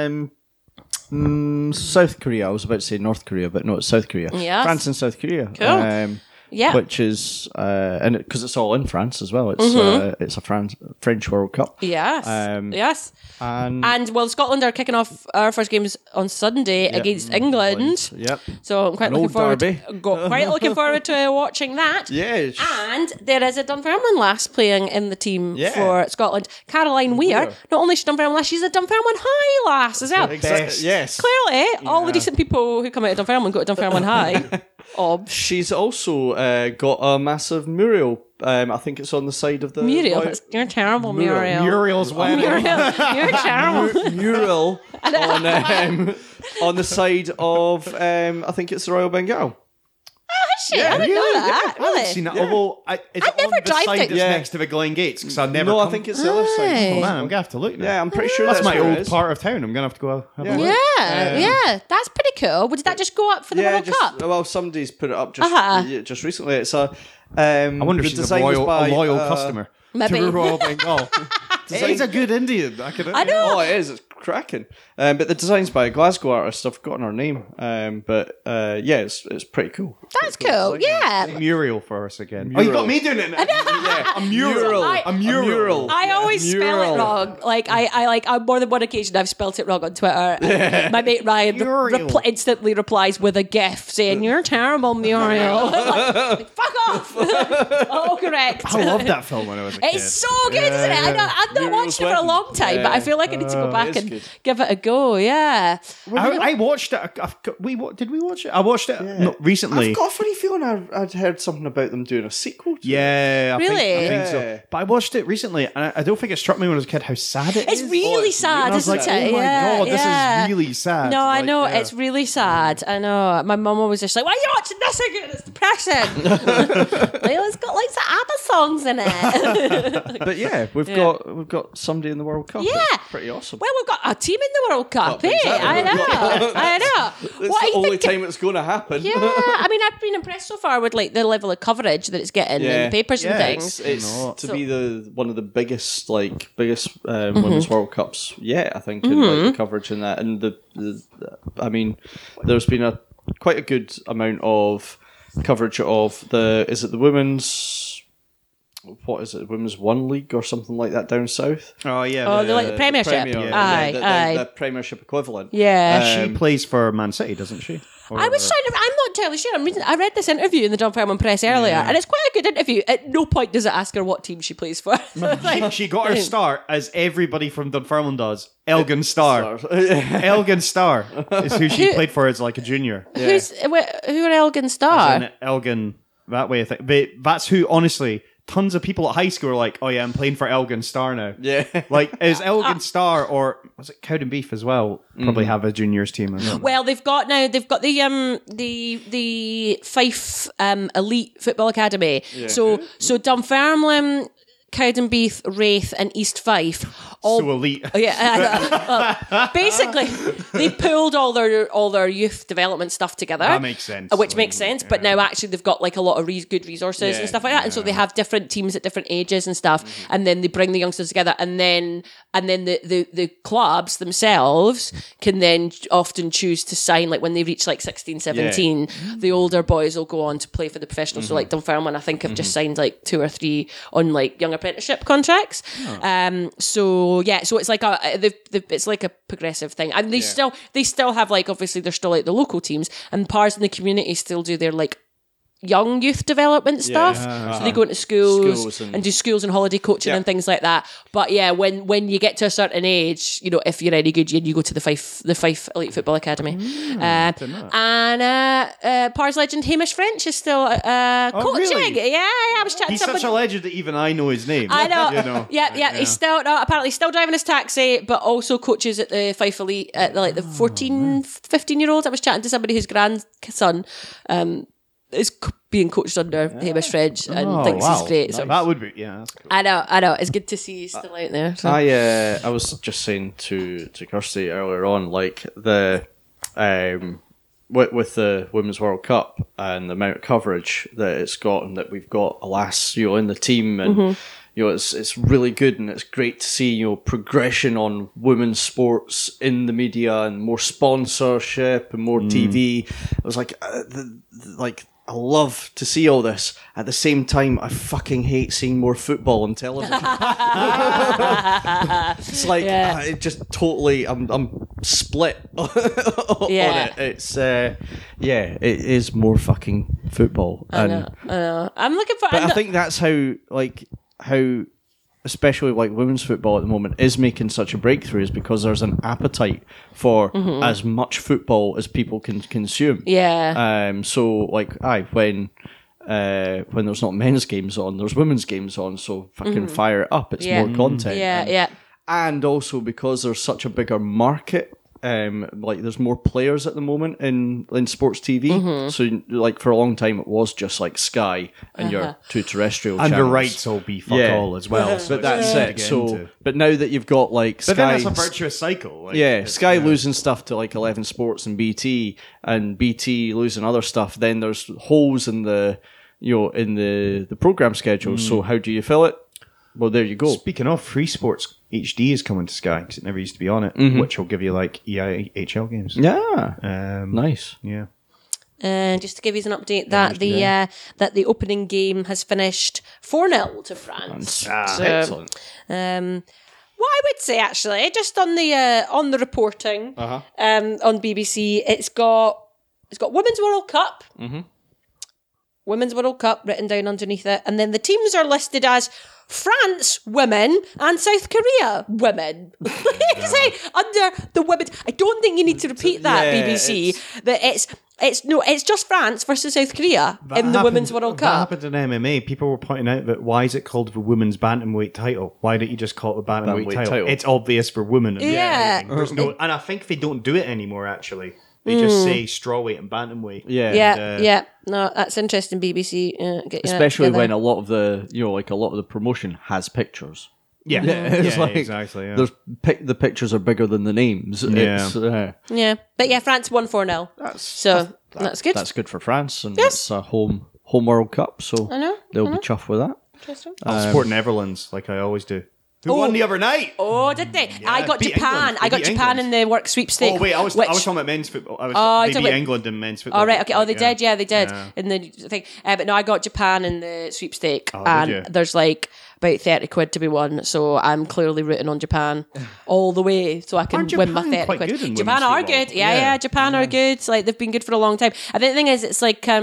A: South Korea. I was about to say North Korea, but no, it's South Korea.
B: Yes.
A: France and South Korea.
B: Cool. Yeah.
A: Which is and because it's all in France as well. It's it's a French World Cup.
B: Yes. Yes. And well, Scotland are kicking off our first games on Sunday against England.
A: Yep.
B: So I'm quite
A: An
B: looking
A: old
B: forward.
A: derby.
B: Quite looking forward to watching that.
A: Yeah.
B: And there is a Dunfermline lass playing in the team for Scotland. Caroline Weir. Not only is she Dunfermline lass, she's a Dunfermline High lass as well.
A: Exactly. Yes.
B: Clearly, all the decent people who come out of Dunfermline go to Dunfermline High.
A: She's also got a massive mural. I think it's on the side of the
B: Muriel. You're terrible, Muriel.
C: Muriel's wedding.
B: Muriel, you're terrible.
A: mural on the side of I think it's the Royal Bengal.
B: Shit, I didn't know that.
C: I haven't seen it. Although it's on
B: never
C: the
B: drive
C: side
B: it.
C: that's next to the Glen Gates because I never.
A: No, I
C: come-
A: think it's the other side.
C: Oh man, I'm gonna have to look now.
A: Yeah, I'm pretty sure
C: that's my
A: where it
C: old
A: is.
C: part of town. I'm gonna have to go have a look.
B: Yeah, that's pretty cool. Did that just go up for the World Cup?
A: Well, somebody's put it up just recently. It's a.
C: I wonder if she's a loyal customer
B: Maybe.
C: to Royal Bengal. He's a good Indian.
B: I know.
A: Oh, it is. It's cracking. But the design's by a Glasgow artist. I've forgotten her name. It's pretty cool.
B: That's cool. Yeah.
C: Muriel for us again.
A: Mural.
C: Oh, you got me doing it now.
A: Yeah,
C: A mural.
A: A mural.
B: I always spell it wrong. Like on more than one occasion I've spelt it wrong on Twitter. My mate Ryan
C: Muriel.
B: instantly replies with a gif saying, "You're terrible, Muriel." Like, fuck off. Oh, correct.
C: I loved that film when I was a kid.
B: It's so good, isn't it? I've not
A: Muriel's
B: watched it for a
A: Wedding.
B: long time, but I feel like I need to go back
A: it's
B: and
A: good.
B: give it a go. Yeah.
C: I watched it. Did we watch it? I watched it recently.
A: I've got a funny feeling I'd heard something about them doing a sequel to it.
C: Yeah, I
B: Really?
C: think so.
A: Yeah.
C: But I watched it recently, and I don't think it struck me when I was a kid how sad it is.
B: It's really
C: And
B: sad,
C: I was
B: isn't
C: like,
B: it?
C: oh my
B: Yeah,
C: god, this
B: yeah.
C: is really sad.
B: No, I
C: Like,
B: know.
C: yeah.
B: It's really sad. I know. My mum was just like, why are you watching this again? It's depressing. Well, it's got lots of ABBA songs in it.
A: But yeah, we've got somebody in the World Cup.
B: Yeah.
A: It's pretty awesome.
B: Well, we've got a team in the World Cup, eh?
A: exactly.
B: I know.
A: It's
B: What are
A: the
B: you
A: only
B: thinking?
A: time it's going to happen.
B: Yeah, I mean, I've been impressed so far with like the level of coverage that it's getting in the papers and things.
A: It's to
B: So-
A: be one of the biggest women's World Cups yet. I think in like, the coverage in that, and I mean, there's been quite a good amount of coverage of the women's. What is it? Women's One League or something like that down south.
C: Oh yeah.
B: Oh, they're like the Premiership.
A: The Premiership equivalent.
B: Yeah.
C: she plays for Man City, doesn't she?
B: I was trying to. I'm not entirely sure. I read this interview in the Dunfermline Press earlier, and it's quite a good interview. At no point does it ask her what team she plays for.
C: She got her start as everybody from Dunfermline does. Elgin Star. Elgin Star is who she played for as like a junior.
B: Who are Elgin Star?
C: As in Elgin, that way I think. But that's who, honestly, tons of people at high school are like, oh yeah, I'm playing for Elgin Star now.
A: Yeah.
C: Like, is Elgin Star, or was it Cowdenbeath as well? Probably have a juniors team.
B: Well, they've got the Fife Elite Football Academy. Yeah. So Dunfermline, Cowdenbeath, Wraith, and East Fife. All,
C: so elite.
B: Basically, they pulled all their youth development stuff together.
C: That makes sense.
B: Which makes sense. But now actually they've got like a lot of good resources and stuff like that. And so they have different teams at different ages and stuff. Mm-hmm. And then they bring the youngsters together. And then the clubs themselves can then often choose to sign, like when they reach like 16, 17, the older boys will go on to play for the professionals. So like Dunfermline, I think, have just signed like 2 or 3 on like young apprenticeship contracts. So it's like it's like a progressive thing, and they still have like, obviously they're still like the local teams, and pars in the community still do their like young youth development stuff. So they go into schools and do schools and holiday coaching and things like that. But yeah, when you get to a certain age, you know, if you're any good, you go to the Fife Elite Football Academy. And Pars legend Hamish French is still coaching.
C: Really?
B: Yeah, I was chatting.
C: He's such a legend that even I know his name.
B: I know.
C: You know?
B: Yeah. He's still apparently still driving his taxi, but also coaches at the Fife Elite at the 14, 15-year-olds. I was chatting to somebody whose grandson is being coached under Hamish French and thinks he's great.
C: Nice.
B: So
C: that would be, that's cool.
B: I know. It's good to see he's still out there. So.
A: I was just saying to Kirsty earlier on, like the with the Women's World Cup and the amount of coverage that it's got, and that we've got, alas, you know, in the team, and you know, it's really good, and it's great to see, you know, progression on women's sports in the media, and more sponsorship and more TV. It was like I love to see all this. At the same time, I fucking hate seeing more football on television. It's like it just totally. I'm split on it. It's it is more fucking football.
B: I know. I'm looking for.
A: But I think that's how especially like women's football at the moment is making such a breakthrough, is because there's an appetite for as much football as people can consume.
B: Yeah.
A: So like, when there's not men's games on, there's women's games on. So fucking fire it up. It's more content.
B: Yeah.
A: And also because there's such a bigger market. Like there's more players at the moment in sports TV. So like for a long time it was just like Sky and your 2 terrestrial channels.
C: And the rights will be fuck all as well. So
A: but that's it. So, but now that you've got like Sky,
C: but then that's a virtuous cycle. Like,
A: Sky losing stuff to like 11 Sports and BT losing other stuff. Then there's holes in the program schedule. So how do you fill it? Well, there you go.
C: Speaking of, Free Sports HD is coming to Sky because it never used to be on it, which will give you like EIHL games.
A: Yeah, nice.
C: Yeah.
B: And just to give you an update, that the opening game has finished 4-0 to France.
A: Excellent.
B: What I would say, actually, just on the reporting on BBC, it's got Women's World Cup. Women's World Cup written down underneath it, and then the teams are listed as France women and South Korea women. Say under the women. I don't think you need to repeat that, BBC. It's just France versus South Korea in the Women's World Cup.
C: That happened in MMA. People were pointing out that why is it called the women's bantamweight title? Why don't you just call it the bantamweight title? It's obvious for women.
B: Yeah.
C: And I think they don't do it anymore, actually. They just say strawweight and bantamweight.
B: Yeah. No, that's interesting, BBC.
A: Especially when a lot of the promotion has pictures.
C: Yeah, exactly. Yeah.
A: The pictures are bigger than the names.
B: Yeah. But yeah, France won 4-0. That's good.
A: That's good for France, and it's a home World Cup, so they'll be chuffed with that.
B: Interesting.
C: I'll support Netherlands like I always do. who won the other night.
B: Oh, did they? I got
C: beat
B: Japan.
C: England.
B: I got
C: They beat
B: Japan
C: England.
B: in the work sweepstake.
C: Oh wait, I was talking about men's football. They
B: talking
C: beat
B: about-
C: England in men's football.
B: Oh, right, okay. Oh, they
C: Yeah.
B: did. Yeah, they did
C: Yeah.
B: in the thing. But no, I got Japan in the sweepstake,
C: did
B: and
C: you?
B: there's like about 30 quid to be won. So I'm clearly rooting on Japan all the way, so I can
C: Aren't
B: win my
C: Japan
B: 30
C: quite
B: quid.
C: good in
B: Japan
C: women's
B: are
C: football?
B: good. Yeah. Japan are good. It's like they've been good for a long time. I think the thing is, it's like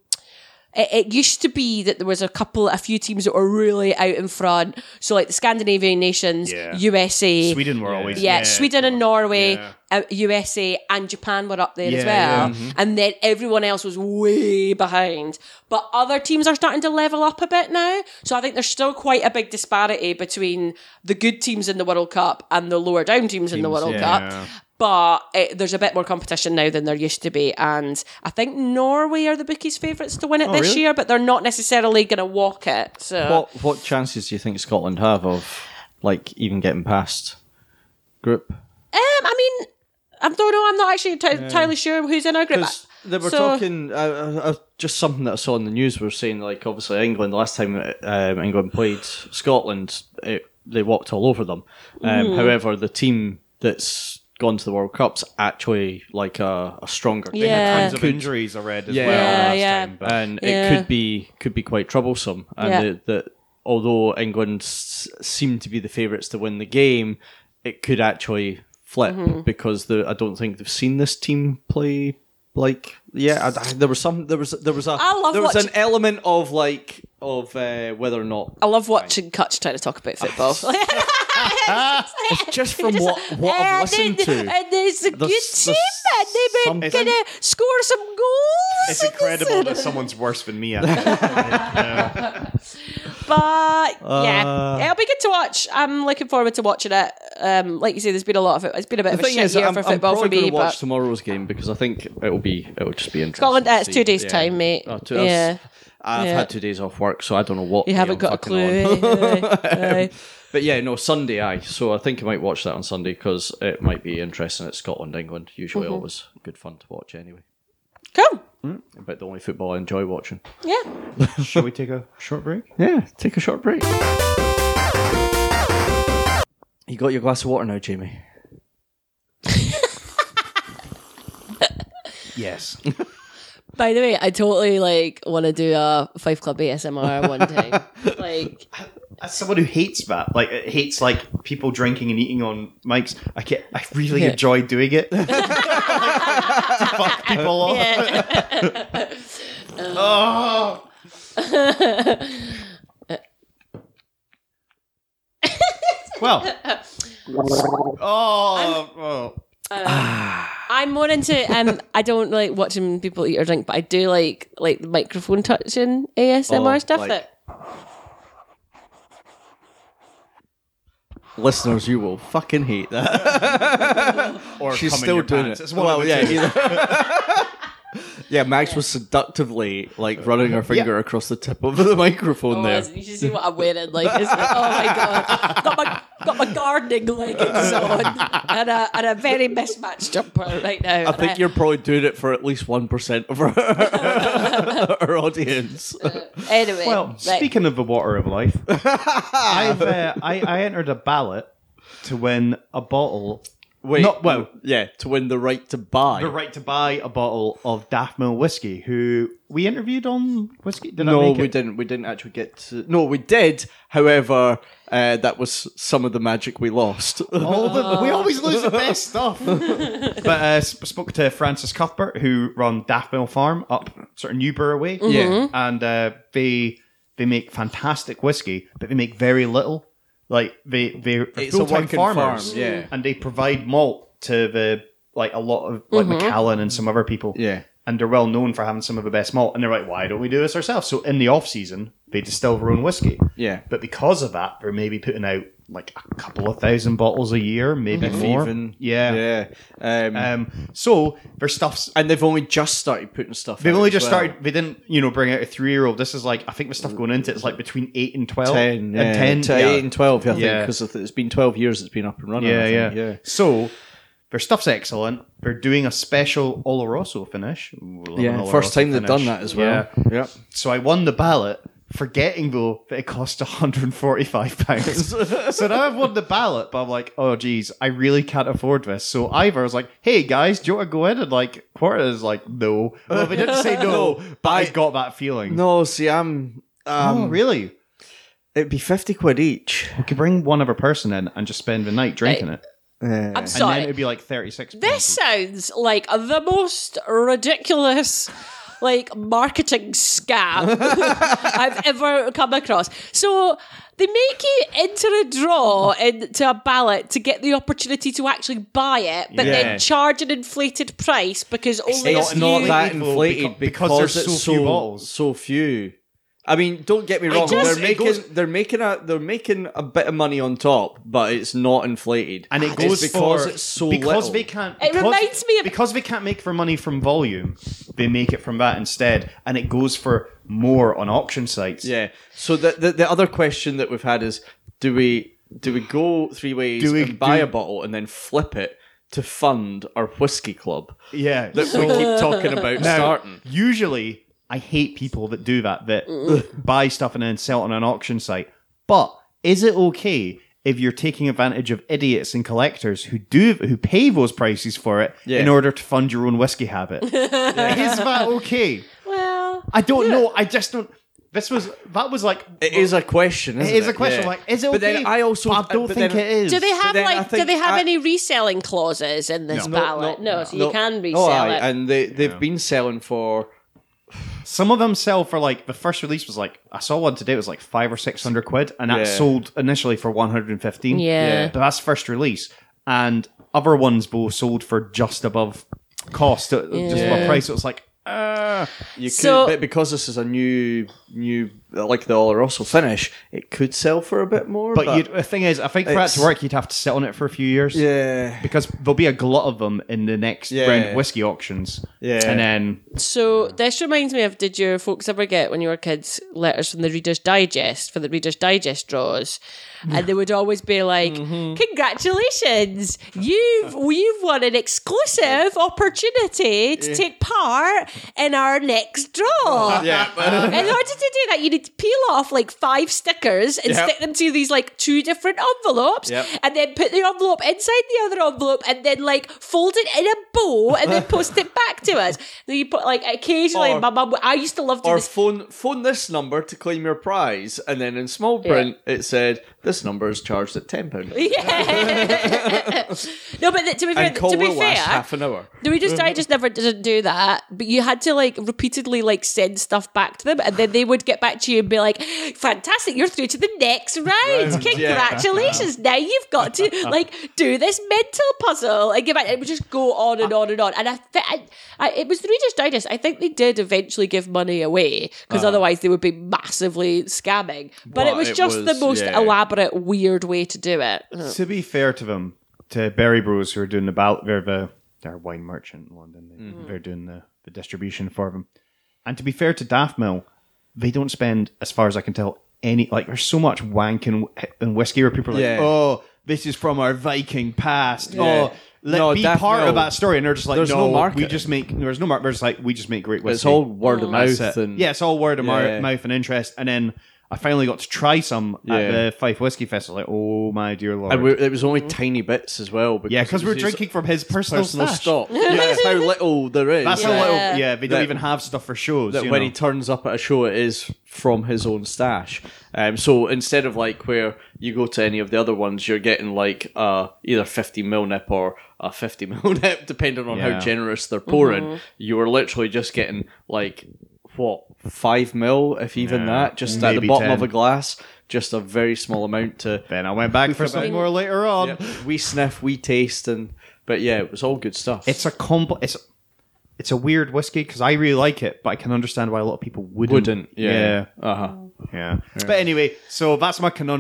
B: it used to be that there was a few teams that were really out in front. So like the Scandinavian nations,
C: Yeah.
B: USA,
C: Sweden were always
B: Sweden and Norway,
C: Yeah.
B: USA and Japan were up there as
C: Yeah,
B: well.
C: yeah.
B: And then everyone else was way behind. But other teams are starting to level up a bit now. So I think there's still quite a big disparity between the good teams in the World Cup and the lower down teams in the World
C: yeah.
B: Cup. But there's a bit more competition now than there used to be. And I think Norway are the bookies' favourites to win it this
A: really?
B: year, but they're not necessarily going to walk it. So
A: What chances do you think Scotland have of like even getting past group?
B: I mean, I don't know. I'm not actually entirely sure who's in our group.
A: Because they were
B: So-
A: talking, just something that I saw in the news were saying, like, obviously England, the last time England played Scotland, they walked all over them. However, the team that's gone to the World Cup's actually like a stronger team.
B: Yeah.
C: Tons of injuries I read as
A: Yeah.
C: well last
B: Yeah.
C: time. But
A: And
B: Yeah.
A: it could be quite troublesome. And that although England seem to be the favourites to win the game, it could actually flip because I don't think they've seen this team play. Like there was an element of whether or not
B: I love watching Kutch trying to talk about football.
A: it's just from what I've listened to.
B: And there's a good team, and they're
A: something-
B: going to score some goals.
C: it's incredible that someone's worse than me at it.
B: But yeah, it'll be good to watch. I'm looking forward to watching it. Like you say, there's been a lot of it. It's been a bit of a shit year for football for
A: I'm
B: me.
A: going to watch
B: But
A: tomorrow's game because I think it'll just be interesting.
B: Scotland,
A: to
B: it's
A: see.
B: 2 days' time, mate.
A: I've
B: Yeah.
A: had 2 days off work, so I don't know what
B: you
A: day
B: haven't
A: I'm
B: got a
A: fucking
B: clue.
A: on.
B: Aye.
A: But yeah, no, Sunday, aye. So I think I might watch that on Sunday because it might be interesting. It's Scotland, England. Usually always good fun to watch anyway.
B: Cool.
A: About the only football I enjoy watching.
B: Yeah.
C: Shall we take a short break?
A: Yeah, take a short break. You got your glass of water now, Jamie?
C: Yes.
B: By the way, I totally want to do a Five Club ASMR one time.
C: As someone who hates that, hates people drinking and eating on mics, I really enjoy doing it. To fuck people off.
B: Yeah.
C: Oh. Well.
B: I'm more into I don't like watching people eat or drink, but I do like the microphone touching ASMR stuff.
A: like-
B: That
A: Listeners, you will fucking hate that.
C: Or
A: She's
C: come in
A: still
C: your
A: doing
C: pants.
A: it.
C: It's one of the two.
A: either. Yeah, Max was seductively running her finger across the tip of the microphone there.
B: you should see what I'm wearing. Oh my god, got my gardening leggings on and a very mismatched jumper right now.
A: I think you're probably doing it for at least 1% of our audience.
B: Anyway.
C: Well,
B: right.
C: speaking of the water of life, I entered a ballot to win a bottle.
A: Wait, to win the right to buy.
C: The right to buy a bottle of Daft Mill whiskey, who we interviewed on whiskey. Did I
A: No,
C: make
A: we
C: it?
A: didn't. We didn't actually get to. No, we did. However, that was some of the magic we lost.
C: We always lose the best stuff. But spoke to Francis Cuthbert, who run Daft Mill Farm up sort of Newborough way.
A: Yeah.
C: And they make fantastic whiskey, but they make very little. They're
A: It's a
C: full-time
A: working
C: farmers,
A: farm, yeah.
C: and they provide malt to a lot of Macallan and some other people.
A: Yeah.
C: And they're well known for having some of the best malt. And they're like, why don't we do this ourselves? So in the off season, they distill their own whiskey.
A: Yeah.
C: But because of that, they're maybe putting out a couple of thousand bottles a year, maybe
A: If
C: more.
A: even.
C: Yeah.
A: Yeah.
C: So their stuff's.
A: And they've only just started putting stuff
C: They've
A: out
C: only
A: as
C: just
A: well.
C: started. They didn't, bring out a 3-year-old. This is I think the stuff going into it's between 8 and 12.
A: 10, yeah.
C: 10,
A: 8 and 12, I think,
C: Yeah.
A: because it's been 12 years it's been up and running. I think.
C: So their stuff's excellent. They're doing a special Oloroso finish.
A: Yeah, first time they've done that as well.
C: Yeah.
A: Yeah.
C: So I won the ballot forgetting though that it cost £145. So now I've won the ballot, but I'm like, oh geez, I really can't afford this. So Ivor was like, hey guys, do you want to go in and like quarter? Is like, no. Well, they didn't say no, but I got that feeling.
A: No, see, I'm.
C: Oh, really?
A: It'd be 50 quid each.
C: We could bring one other person in and just spend the night drinking it.
B: I'm
C: And
B: sorry.
C: then it'd be like 36
B: This sounds like the most ridiculous marketing scam I've ever come across. So they make you enter a draw into a ballot to get the opportunity to actually buy it, but
A: Yeah.
B: then charge an inflated price because only
A: It's
B: a
A: not
B: few...
A: that
C: Because
A: inflated because
C: there's
A: it's
C: so few bottles.
A: So few. I mean, don't get me wrong.
B: just-
A: They're making a bit of money on top, but it's not inflated.
C: And it
A: It's
C: goes
A: because
C: for,
A: it's so
C: because
A: little.
C: they can't.
B: It
C: because-
B: reminds me of-
C: because they can't make their money from volume. They make it from that instead, and it goes for more on auction sites.
A: Yeah. So the other question that we've had is, do we go three ways and buy a bottle and then flip it to fund our whiskey club
C: yeah.
A: that we keep talking about
C: Now,
A: starting?
C: usually, I hate people that do that buy stuff and then sell it on an auction site. But is it okay if you're taking advantage of idiots and collectors who pay those prices for it
A: Yeah.
C: in order to fund your own whiskey habit? Is that okay?
B: Well,
C: I don't know. I just don't. That was like
A: It is a question. Isn't
C: It is a question.
A: Yeah.
C: like, is it
A: But
C: okay?
A: then I also
C: But I don't
A: but
C: think
A: then-
C: it is.
B: do they have
A: then I
B: do
A: think
B: they have
A: I-
B: any reselling clauses in this
C: No.
B: ballot? So you can resell
A: aye,
B: it.
A: and they've been selling for.
C: Some of them sell for like the first release was like I saw one today. It was like 500 or 600 quid, and that
A: Yeah.
C: sold initially for 115.
B: Yeah.
C: but that's first release, and other ones both sold for just above cost, just above price. So it's like,
A: You could,
B: So-
A: but because this is a new like the Oloroso finish, it could sell for a bit more.
C: but the thing is, I think for that
A: it's-
C: to work, you'd have to sit on it for a few years.
A: yeah,
C: Because there'll be a glut of them in the next
A: Yeah.
C: round of whiskey auctions.
A: Yeah.
C: And then
B: So this reminds me of, did your folks ever get, when you were kids, letters from the Reader's Digest, for the Reader's Digest draws? And they would always be like, congratulations, you've won an exclusive opportunity to take part in our next draw.
A: yeah.
B: In order to do that, you need to peel off like 5 stickers and
A: Yep.
B: stick them to these like 2 different envelopes,
A: Yep.
B: and then put the envelope inside the other envelope, and then like fold it in a bow, and then post it back to us. Then you put like occasionally,
A: Or-
B: my mum. I used to love doing
A: Or
B: this.
A: phone this number to claim your prize, and then in small print it said this number is charged at £10.
B: Yeah. No, but to be fair,
A: And call
B: to be
A: will last
B: fair,
A: half an hour.
B: the Reader's Digest never didn't do that, but you had to like repeatedly like send stuff back to them, and then they would get back to you and be like, "Fantastic, you're through to the next round. Congratulations! Now you've got to like do this mental puzzle and give it." It would just go on and on and on. And it was the Reader's Digest. I think they did eventually give money away because otherwise they would be massively scamming. But it
A: But
B: was
A: it
B: just the
A: was-
B: most
A: yeah.
B: elaborate, weird way to do it.
C: to be fair to them, to Berry Bros, who are doing they're a wine merchant in London. They're doing the distribution for them. And to be fair to Daft Mill, they don't spend, as far as I can tell, there's so much wank in whiskey where people are like,
A: Yeah.
C: oh, this is from our Viking past.
A: Yeah.
C: Oh,
A: No,
C: be
A: Daft
C: part
A: Mill,
C: of that story. And they're just like,
A: there's no marketing.
C: there's no market. They're just like, we just make great whiskey.
A: It's all word of
C: That's
A: mouth
C: it.
A: and
C: Yeah, it's all word of
A: Yeah.
C: mouth and interest. And then I finally got to try some
A: Yeah.
C: at the Fife Whiskey Festival. Like, oh my dear lord.
A: And it was only tiny bits as well.
C: Yeah, because
A: it
C: we're
A: was his
C: drinking from his personal stash.
A: stock. That's how little there is.
C: That's
B: Yeah.
C: how little. Yeah, they don't
A: That-
C: even have stuff for shows.
A: that
C: you
A: when
C: know.
A: he turns up at a show, it is from his own stash. So instead of like where you go to any of the other ones, you're getting like either 50ml nip or a 50ml nip, depending on
C: Yeah.
A: how generous they're pouring. You were literally just getting like 5ml, if even
C: Yeah,
A: that, just at the
C: maybe
A: bottom
C: 10.
A: of a glass, just a very small amount to.
C: Then I went back for some more later on.
A: Yep, we sniff, we taste, but yeah, it was all good stuff.
C: It's a it's a weird whiskey because I really like it, but I can understand why a lot of people wouldn't.
A: Yeah. Uh-huh.
C: Yeah. But anyway, so that's my conundrum.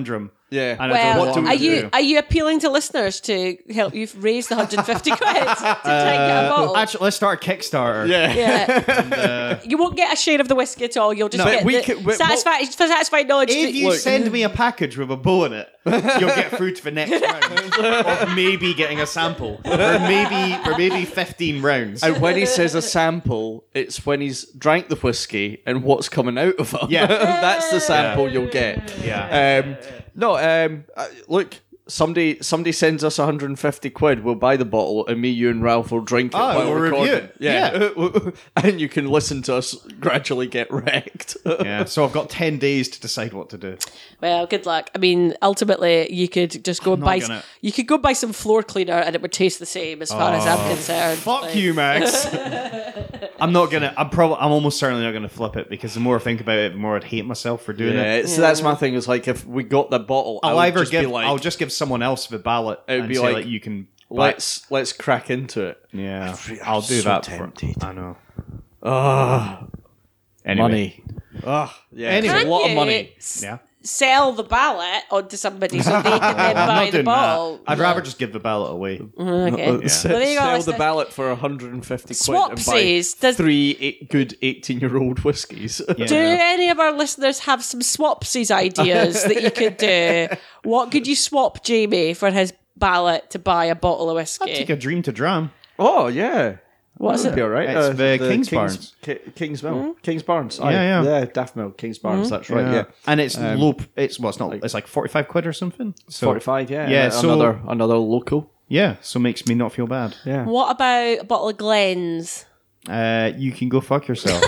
A: Yeah.
C: And I don't know
B: Well,
C: what to do.
B: are you appealing to listeners to help you raise the 150 quid to try and get a bottle?
C: Actually, let's start a Kickstarter.
A: Yeah.
B: Yeah. You won't get a share of the whiskey at all. You'll just
A: No,
B: get
A: we
B: the
A: could- we-
B: satisfied knowledge
C: If
B: that
C: you
A: Look.
C: send me a package with a bow in it, you'll get through to the next round of maybe getting a sample, or maybe 15 rounds.
A: And when he says a sample, it's when he's drank the whiskey and what's coming out of it.
C: Yeah.
A: That's the sample you'll get.
C: Yeah.
A: Look, somebody sends us 150 quid. We'll buy the bottle, and me, you, and Ralph will drink it
C: Oh,
A: while
C: we'll
A: recording.
C: review it.
A: Yeah. And you can listen to us gradually get wrecked.
C: Yeah. So I've got 10 days to decide what to do.
B: Well, good luck. I mean, ultimately, you could just go and buy.
C: gonna-
B: You could go buy some floor cleaner, and it would taste the same, as far as I'm concerned.
C: Fuck
B: Like,
C: you, Max. I'm not gonna. I'm almost certainly not gonna flip it, because the more I think about it, the more I'd hate myself for doing it.
A: So that's my thing. Is like if we got the bottle, I'll
C: I'll just give someone else the ballot.
A: It'd
C: and
A: be
C: say,
A: like,
C: like, you can. Buy.
A: let's crack into it.
C: Yeah,
A: I'm
C: I'll do
A: so
C: that.
A: tempted.
C: I know. Anyway.
A: Money. Yeah.
C: Anyway.
A: It's a lot of
B: you
A: money.
C: Yeah.
B: sell the ballot onto somebody so they can then
C: I'm
B: buy
C: not
B: the
C: doing
B: bottle.
C: that. I'd rather just give the ballot away.
B: Okay.
A: Well,
B: Well, there you go,
A: sell the
B: listeners.
A: ballot for 150 quid and buy
B: Swapsies. Does-
A: three good 18-year-old whiskies.
C: Yeah.
B: Do any of our listeners have some swapsies ideas that you could do? What could you swap Jamie for his ballot to buy a bottle of whiskey?
C: Take a dream to dram.
A: Oh, yeah.
B: What is
A: That'd be
B: it?
A: all right.
C: It's the King's Barnes.
A: King's Mill. King's Barnes. Aye.
C: Yeah, yeah.
A: Yeah, Daft Mill. King's Barnes. That's right, yeah.
C: And it's low. It's well, it's not. It's like 45 quid or something. So
A: 45, yeah.
C: Yeah, so
A: another local.
C: yeah, so makes me not feel bad.
A: Yeah.
B: What about a bottle of Glen's?
C: You can go fuck yourself.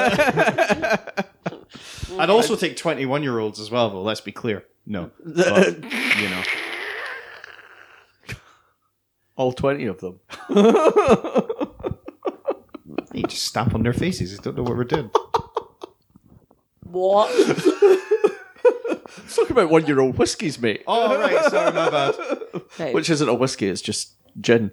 C: I'd also take 21-year-olds as well, though. Let's be clear. No, but, you know.
A: All 20 of them.
C: You just stamp on their faces. They don't know what we're doing.
B: What?
A: Let's talk about 1-year-old whiskies, mate.
C: Oh, right. Sorry, my bad.
B: Right.
A: Which isn't a whiskey, it's just gin.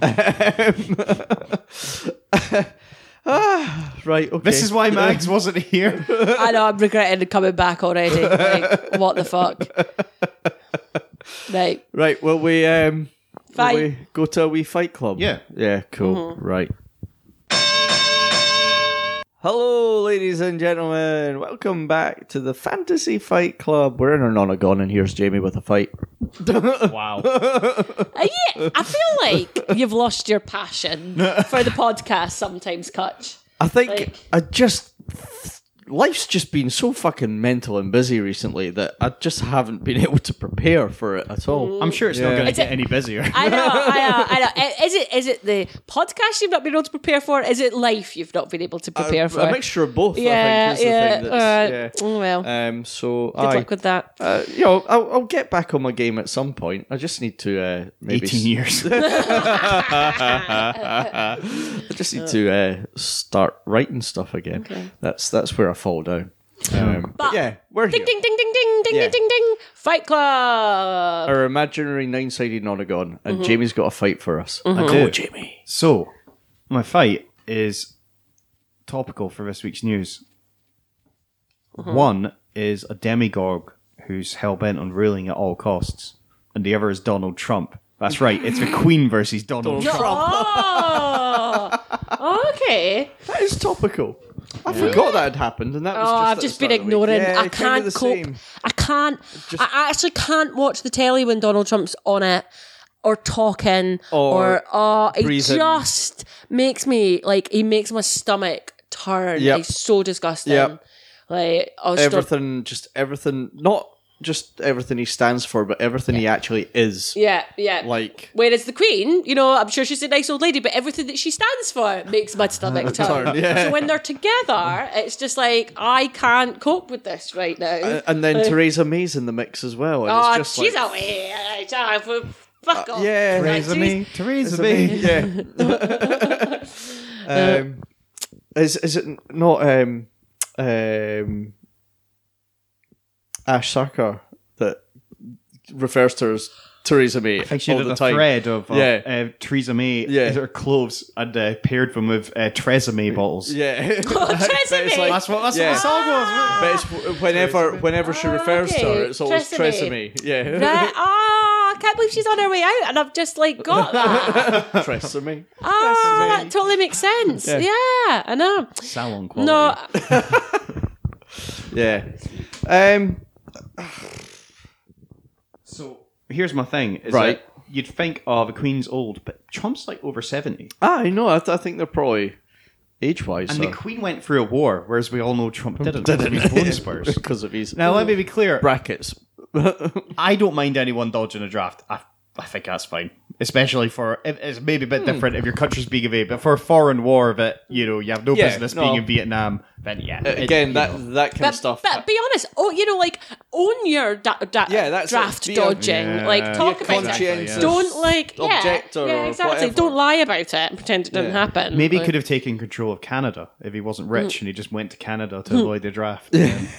A: Right, okay.
C: This is why Mags wasn't here.
B: I know, I'm regretting coming back already. Like, what the fuck? Right.
A: Right, will we
B: Fight.
A: will we go to a wee fight club?
C: Yeah.
A: Yeah, cool. Right. Hello, ladies and gentlemen. Welcome back to the Fantasy Fight Club. We're in our Nonagon, and here's Jamie with a fight.
C: Wow.
B: I feel like you've lost your passion for the podcast sometimes, Kutch.
A: I think
B: Like-
A: life's just been so fucking mental and busy recently that I just haven't been able to prepare for it at all.
C: I'm sure it's not
A: Yeah.
C: going to
B: Is
C: get
B: it-
C: any busier.
B: I know. Is it the podcast you've not been able to prepare for? Is it life you've not been able to prepare for?
A: A mixture of both,
B: Yeah,
A: I think, is the
B: yeah.
A: thing that's,
B: Oh, well,
A: so
B: good luck with that.
A: I'll get back on my game at some point. I just need to maybe
C: 18 years.
A: I just need to start writing stuff again.
B: Okay.
A: That's where I fall down. But yeah, we're
B: Ding,
A: here.
B: ding, ding, ding, ding, ding,
A: Yeah.
B: ding, ding, ding. Fight Club.
A: Our imaginary 9-sided Nonagon, and Jamie's got a fight for us.
C: I
A: Go,
C: do.
A: Jamie.
C: So, my fight is topical for this week's news. One is a demagogue who's hell-bent on ruling at all costs, and the other is Donald Trump. That's right, it's the Queen versus Donald Trump.
B: Oh, okay.
A: That is topical. I forgot that had happened, and that was
B: Oh,
A: just
B: I've
A: at the
B: just
A: start
B: been
A: of the week.
B: ignoring.
A: Yeah,
B: I
A: kinda
B: can't
A: the
B: cope.
A: same.
B: I can't. I actually can't watch the telly when Donald Trump's on it or talking
A: Or
B: it
A: breathing.
B: just makes me he makes my stomach turn.
A: Yep.
B: It's so disgusting.
A: Yep.
B: Like I was still-
A: Everything, not just everything he stands for, but everything he actually is.
B: yeah.
A: Like,
B: Whereas the Queen, I'm sure she's a nice old lady, but everything that she stands for makes my stomach turn.
A: Turn, yeah.
B: So when they're together, it's just like, I can't cope with this right now.
A: and then Theresa May's in the mix as well. And it's just
B: she's
A: like,
B: away. Fuck off.
A: yeah.
B: Like,
C: Theresa
B: she's-
C: May. Theresa May.
A: Yeah. Is it not Ash Sarkar that refers to her as Theresa May.
C: I think she
A: all
C: did
A: the
C: a
A: time.
C: thread of Theresa May
A: Yeah.
C: her clothes and paired them with Theresa May bottles.
A: Yeah.
B: Oh,
A: But
B: Theresa
A: it's
B: May.
C: That's what
A: Yeah.
C: the song was.
A: But it's whenever she refers to her,
B: okay.
A: it's always
B: Theresa
A: Theresa
B: May.
A: May. Yeah.
B: Right? Oh, I can't believe she's on her way out, and I've just like got that.
A: Theresa May.
B: Oh, that totally makes sense. Yeah, I know.
C: Salon quality.
B: No,
A: Yeah.
C: So here's my thing. Is
A: Right.
C: that you'd think, oh, the Queen's old, but Trump's like over 70.
A: I know. I think they're probably age-wise.
C: And the Queen went through a war, whereas we all know Trump didn't. Because of his bone spurs.
A: because of his
C: Now, let me be clear.
A: brackets.
C: I don't mind anyone dodging a draft. I think that's fine. Especially for, it's maybe a bit different if your country's being invaded, but for a foreign war that, you have no
A: Yeah,
C: business
A: no.
C: being in Vietnam, then yeah.
A: Again, that kind of stuff.
B: but be honest. Oh, like own your
A: that's
B: draft
A: it. Be
B: dodging.
A: a-
B: like talk
A: be a
B: about it.
A: conscientious
B: Don't
A: objector
B: yeah,
A: or
B: exactly.
A: whatever.
B: Don't lie about it and pretend it didn't happen.
C: Maybe he
B: Like-
C: could have taken control of Canada if he wasn't rich and he just went to Canada to avoid the draft.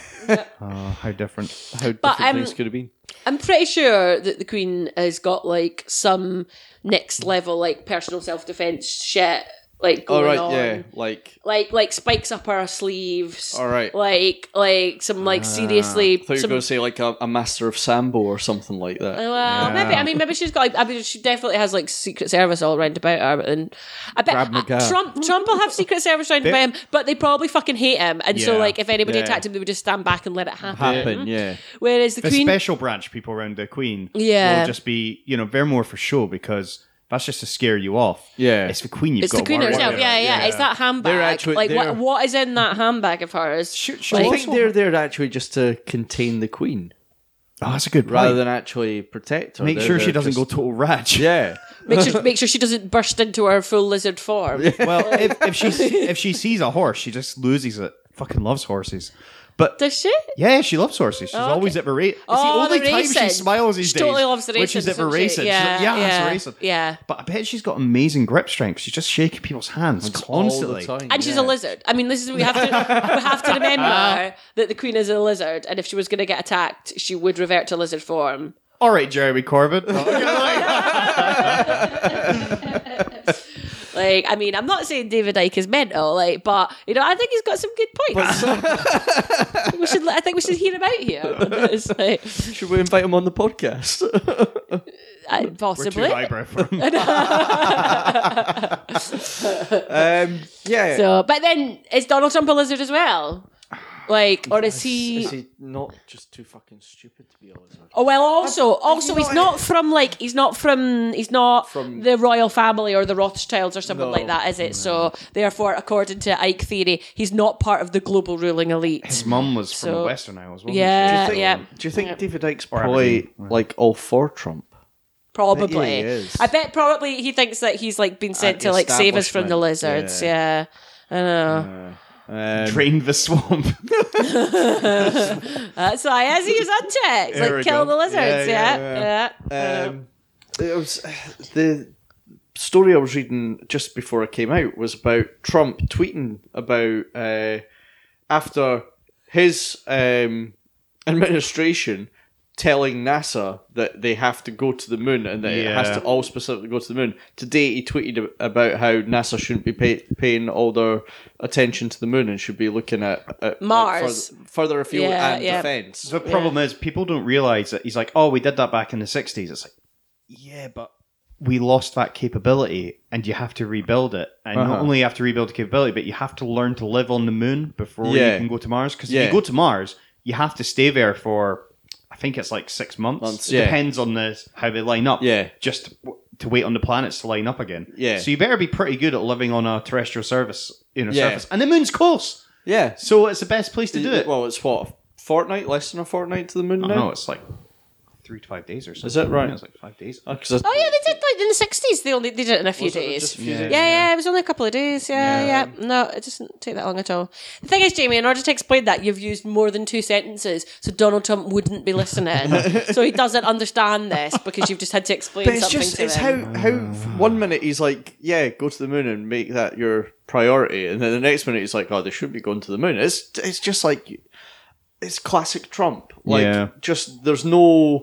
C: Oh, how different.
A: How different things could have been.
B: I'm pretty sure that the Queen has got like some next level like personal self defense shit like
A: All
B: going
A: right,
B: on.
A: yeah,
B: Like spikes up her sleeves.
A: All right.
B: Like some like seriously.
A: I thought you were
B: some,
A: going to say like a master of Sambo or something like that.
B: well, maybe she's got. She definitely has like Secret Service all round about her, and I bet
A: Grab Maga.
B: Trump will have Secret Service round about him, but they probably fucking hate him, and so
C: Yeah.
B: like if anybody
A: Yeah.
B: attacked him, they would just stand back and let it happen.
A: Yeah.
B: Whereas the
C: The
B: Queen,
C: special branch people around the Queen
B: Yeah.
C: will just be, they're more for show because that's just to scare you off.
A: Yeah.
C: It's the Queen you've
B: it's
C: got
B: the Queen
C: to worry
B: herself.
C: about.
B: Yeah. It's that handbag.
A: They're actually-
B: like
A: they're-
B: what is in that handbag of hers?
C: Should
A: I
C: also-
A: think they're there actually just to contain the Queen
C: Oh, that's a good point.
A: rather than actually protect her.
C: Make
A: They're
C: sure she
A: there
C: doesn't
A: just-
C: go total raj.
A: Yeah.
B: Make sure she doesn't burst into her full lizard form.
C: Well, if she sees a horse, she just loses it. Fucking loves horses. But
B: Does she?
C: yeah, she loves horses. She's
B: okay.
C: always at the race. It's
B: Oh,
C: the only
B: the
C: time she
B: racing.
C: smiles these
B: She
C: days.
B: totally loves the
C: Which is
B: racing,
C: at the
B: doesn't she?
C: racing. She's
B: Yeah,
C: like, it's
B: yeah,
C: racing.
B: yeah.
C: But I bet she's got amazing grip strength. She's just shaking people's hands constantly.
A: All the time.
B: And she's a lizard. I mean, this is we have to remember that the Queen is a lizard, and if she was going to get attacked, she would revert to lizard form.
C: All right, Jeremy Corbyn.
B: Like, I mean, I'm not saying David Icke is mental, like, but I think he's got some good points. I think we should hear him out here. It's like,
A: Should we invite him on the podcast?
C: We're too
B: possibly.
C: highbrow for him.
A: Yeah.
B: So, but then is Donald Trump a lizard as well? Like, or is he?
A: Is he not just too fucking stupid to be a lizard?
B: Oh well, also he's not from
A: From-
B: the royal family or the Rothschilds or something
A: No,
B: like that, is it? So therefore, according to Ike theory, he's not part of the global ruling elite.
C: His mum was from the
B: So-
C: Western Isles, wasn't
B: Yeah,
C: she?
B: yeah.
A: Do you think David Icke's
C: Or
A: probably
C: Aberdeen.
A: like all for Trump?
B: Probably,
A: Yeah, he is.
B: I bet probably he thinks that he's like been sent
A: At
B: to
A: the
B: like save us from the
A: establishment,
B: lizards. Yeah, I know.
C: Drained the swamp.
B: That's why as he was on text,
C: There we
B: like kill
C: go.
B: the lizards.
C: Yeah,
B: Yeah.
A: It was the story I was reading just before it came out was about Trump tweeting about after his administration telling NASA that they have to go to the moon and that it has
C: Yeah.
A: to all specifically go to the moon. Today he tweeted about how NASA shouldn't be paying all their attention to the moon and should be looking at
B: Mars.
A: further afield
B: Yeah,
A: and
B: yeah.
A: defence.
C: The problem is people don't realise that he's like, oh, we did that back in the 60s. It's like, yeah, but we lost that capability and you have to rebuild it. And not only you have to rebuild the capability, but you have to learn to live on the moon before
A: Yeah.
C: you can go to Mars. Because
A: Yeah.
C: if you go to Mars, you have to stay there for, I think it's like 6 months. It
A: yeah.
C: depends on how they line up.
A: Yeah.
C: Just to wait on the planets to line up again.
A: Yeah.
C: So you better be pretty good at living on a terrestrial surface.
A: Yeah.
C: Surface. And the moon's close.
A: Yeah.
C: So it's the best place to do it.
A: Well, it's what, a fortnight, less than a fortnight to the moon
C: I
A: now?
C: know, it's like 3 to 5 days or something.
A: Is it right?
C: Yeah, it's like 5 days.
B: Oh yeah, they did like in the 60s. They did it in a few
A: Was it
B: days.
A: just a few
B: Yeah,
A: days?
B: yeah, it was only a couple of days. Yeah. No, it doesn't take that long at all. The thing is, Jamie, in order to explain that, you've used more than 2 sentences, so Donald Trump wouldn't be listening. So he doesn't understand this because you've just had to explain
A: But it's
B: something
A: just,
B: to
A: it's
B: him.
A: how one minute he's like, yeah, go to the moon and make that your priority. And then the next minute he's like, oh, they should be going to the moon. It's just like, it's classic Trump. Like,
C: Yeah.
A: just, there's no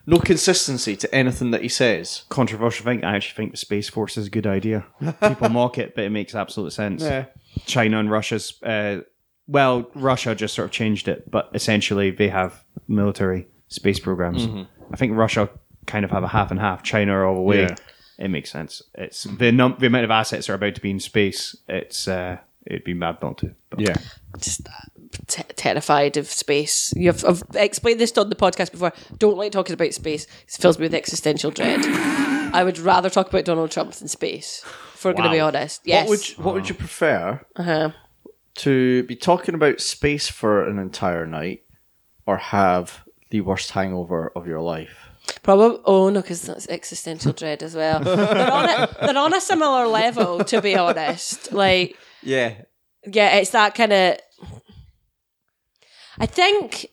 A: No consistency to anything that he says.
C: Controversial thing. I actually think the Space Force is a good idea. People mock it, but it makes absolute sense.
A: Yeah.
C: China and Russia's. Russia just sort of changed it, but essentially they have military space programs. I think Russia kind of have a half and half. China are all the way.
A: Yeah.
C: It makes sense. It's the amount of assets that are about to be in space. It'd be mad not to. But.
A: Yeah.
B: Just terrified of space. I've explained this on the podcast before. Don't like talking about space. It fills me with existential dread. I would rather talk about Donald Trump than space. If we're going to be honest. Yes.
A: What would you prefer?
B: Uh-huh.
A: To be talking about space for an entire night, or have the worst hangover of your life?
B: Probably. Oh no, because that's existential dread as well. They're on a similar level, to be honest. Like,
A: Yeah.
B: it's that kind of. I think.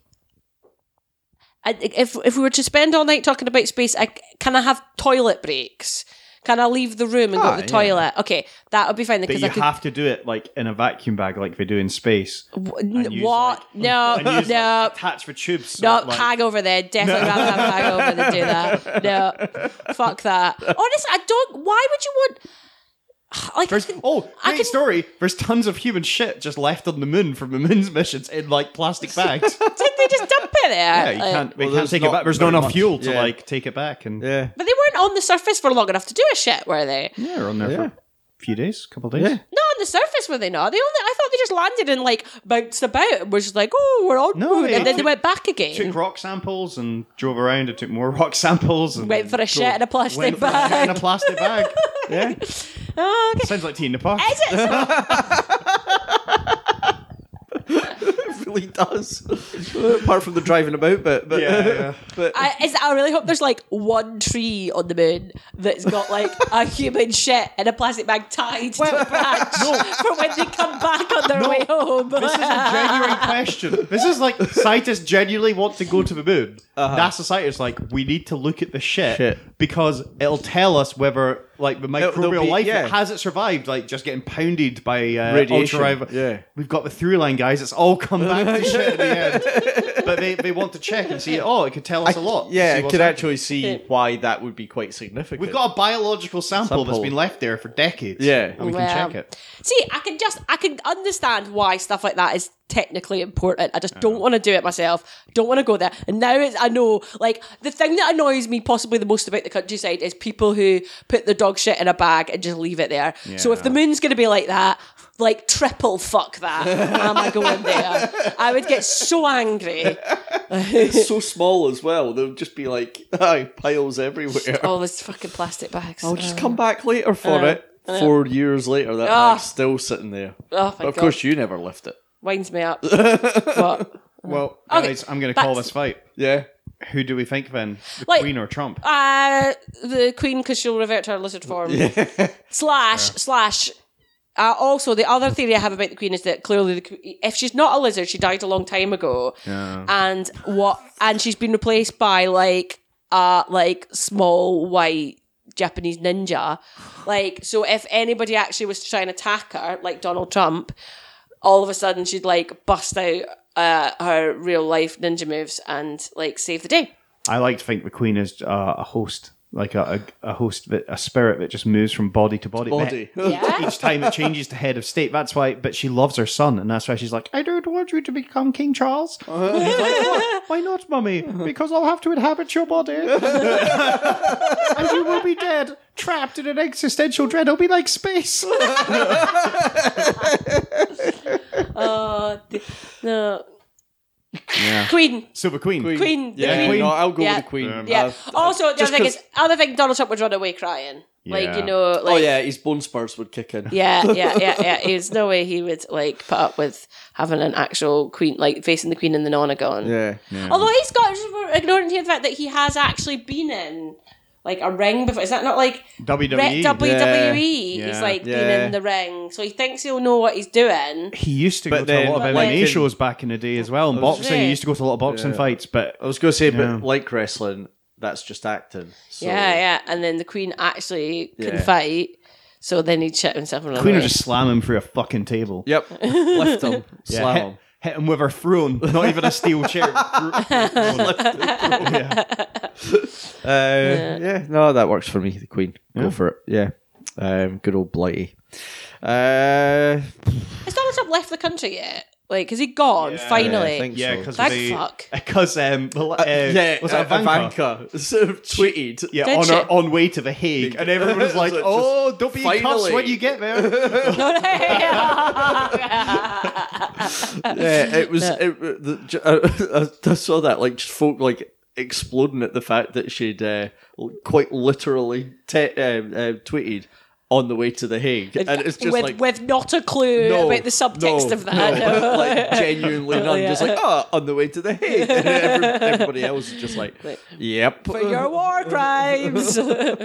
B: If we were to spend all night talking about space, can I have toilet breaks? Can I leave the room and go to the toilet? Okay, that would be fine.
C: But
B: Because
C: you
B: I could.
C: have to do it like in a vacuum bag, like they do in space.
B: What?
C: No.
B: No.
C: Attach for tubes.
B: No,
C: like,
B: hangover then. Definitely rather have hangover than do that. No, fuck that. Honestly, I don't. Why would you want? Like,
C: great story. There's tons of human shit just left on the moon from the moon's missions in like plastic bags.
B: did they just dump it there?
C: Yeah, you can't. We
A: well,
C: can't
A: there's
C: take it
A: not
C: back. There's not
A: very
C: enough
A: much.
C: fuel to
A: Yeah.
C: like take it back. And
A: Yeah.
B: But they weren't on the surface for long enough to do a shit, were they?
C: yeah, we're on there for a few days, couple of days.
A: Yeah.
B: Not on the surface, were they not? I thought they just landed and like bounced about and was just like, oh, we're on
C: No,
B: moon,
C: they
B: and then they
C: took-
B: went back again.
C: Took rock samples and drove around and took more rock samples and
B: Went for a shit in a plastic
C: went for a shit
B: bag.
C: in a plastic bag. Yeah,
B: Oh, okay.
C: sounds like tea in the park.
B: Is it?
A: It really does. Apart from the driving about bit. But,
C: Yeah.
A: but
B: I really hope there's like one tree on the moon that's got like a human shit in a plastic bag tied to a branch for when they come back on their way home.
C: This is a genuine question. This is like scientists genuinely want to go to the moon. NASA scientists like, we need to look at the shit. Because it'll tell us whether like the
A: There'll
C: microbial
A: be-
C: life
A: yeah.
C: has it survived, like just getting pounded by
A: Radiation,
C: ultraviolet.
A: yeah.
C: We've got the through line, guys. It's all come back to shit at the end. But they want to check and see. Oh, it could tell us a lot.
A: yeah,
C: See
A: I
C: what's
A: could
C: happening.
A: actually see why that would be quite significant.
C: We've got a biological sample that's
A: Sample.
C: been left there for decades.
A: Yeah.
C: and we
B: Well,
C: can check it.
B: See, I can understand why stuff like that is technically important. I just don't want to do it myself. Don't want to go there. And now I know, like, the thing that annoys me possibly the most about the countryside is people who put their dog shit in a bag and just leave it there. So if the moon's going to be like that, like triple fuck that. Am I going there? I would get so angry.
A: It's so small as well. There'll just be like piles everywhere.
B: All these fucking plastic bags.
A: I'll just come back later for it. 4 years later, that
B: Ah.
A: bag's still sitting there.
B: Oh, my
A: But of
B: God.
A: course, you never lift it.
B: Winds me up. But,
C: Well,
B: Okay,
C: guys, I'm going to call
B: that's-
C: this fight.
A: Yeah.
C: Who do we think then? The
B: Like-
C: Queen or Trump?
B: the Queen, because she'll revert to her lizard form. Slash. Also, the other theory I have about the Queen is that clearly, if she's not a lizard, she died a long time ago, and she's been replaced by like small white Japanese ninja. Like, so if anybody actually was to try and attack her, like Donald Trump, all of a sudden she'd like bust out her real life ninja moves and like save the day.
C: I like to think the Queen is a host, like a host, a spirit that just moves from body to body.
A: Body.
B: Yeah.
C: Each time it changes to head of state. That's why, but she loves her son, and that's why she's like, I don't want you to become King Charles. He's like, why not, mummy? Because I'll have to inhabit your body. And you will be dead, trapped in an existential dread. It'll be like space.
B: No.
C: Yeah.
B: Queen.
C: So the Queen.
B: Queen.
A: Yeah,
B: the Queen.
A: no, I'll go
B: Yeah.
A: with the Queen.
B: Yeah. Also, the
A: just
B: other thing
A: 'cause-
B: other thing, Donald Trump would run away crying. Like,
C: Yeah.
B: you know, like,
A: Oh yeah, his bone spurs would kick in.
B: yeah. There's no way he would like put up with having an actual queen, like facing the Queen in the Nonagon.
A: Yeah.
B: Although he's got, we're ignoring the fact that he has actually been in like a ring before. Is that not like
C: WWE.
B: WWE?
C: Yeah.
B: He's like
A: Yeah.
B: been in the ring, so he thinks he'll know what he's doing.
C: He used to
A: But
C: go to
A: then,
C: a lot of
A: like
C: MMA
A: in-
C: shows back in the day as well. And boxing, he used to go to a lot of boxing fights. But
A: I was going to say,
C: Yeah.
A: but like wrestling, that's just acting. So,
B: Yeah. And then the Queen actually can
A: Yeah.
B: fight. So then he'd shit himself and run
C: Queen
B: away.
C: would just slam him through a fucking table.
A: Yep. Lift him.
C: Yeah,
A: Slam
C: hit,
A: him.
C: hit him with her throne, not even a steel chair. Yeah.
A: No, that works for me. The Queen, go for it. Yeah, good old Blighty.
B: Has Donald Trump left the country yet? Like, is he gone finally?
A: I think
C: Yeah,
A: so.
C: because
B: Thank fuck.
C: Because was it Ivanka?
A: Sort of tweeted.
C: Yeah,
B: Did
C: on
B: she?
C: her on way to The Hague, and everyone was like,
A: Just
C: "Oh, don't be in cuffs
A: finally.
C: when you get there."
A: Yeah, it was. I saw that, like, just folk like exploding at the fact that she'd quite literally tweeted on the way to The Hague, and it's just
B: with not a clue about the subtext of that.
A: no, like genuinely none.
B: Yeah.
A: Just like, on the way to The Hague, and everybody else is just like, yep,
B: For your war crimes.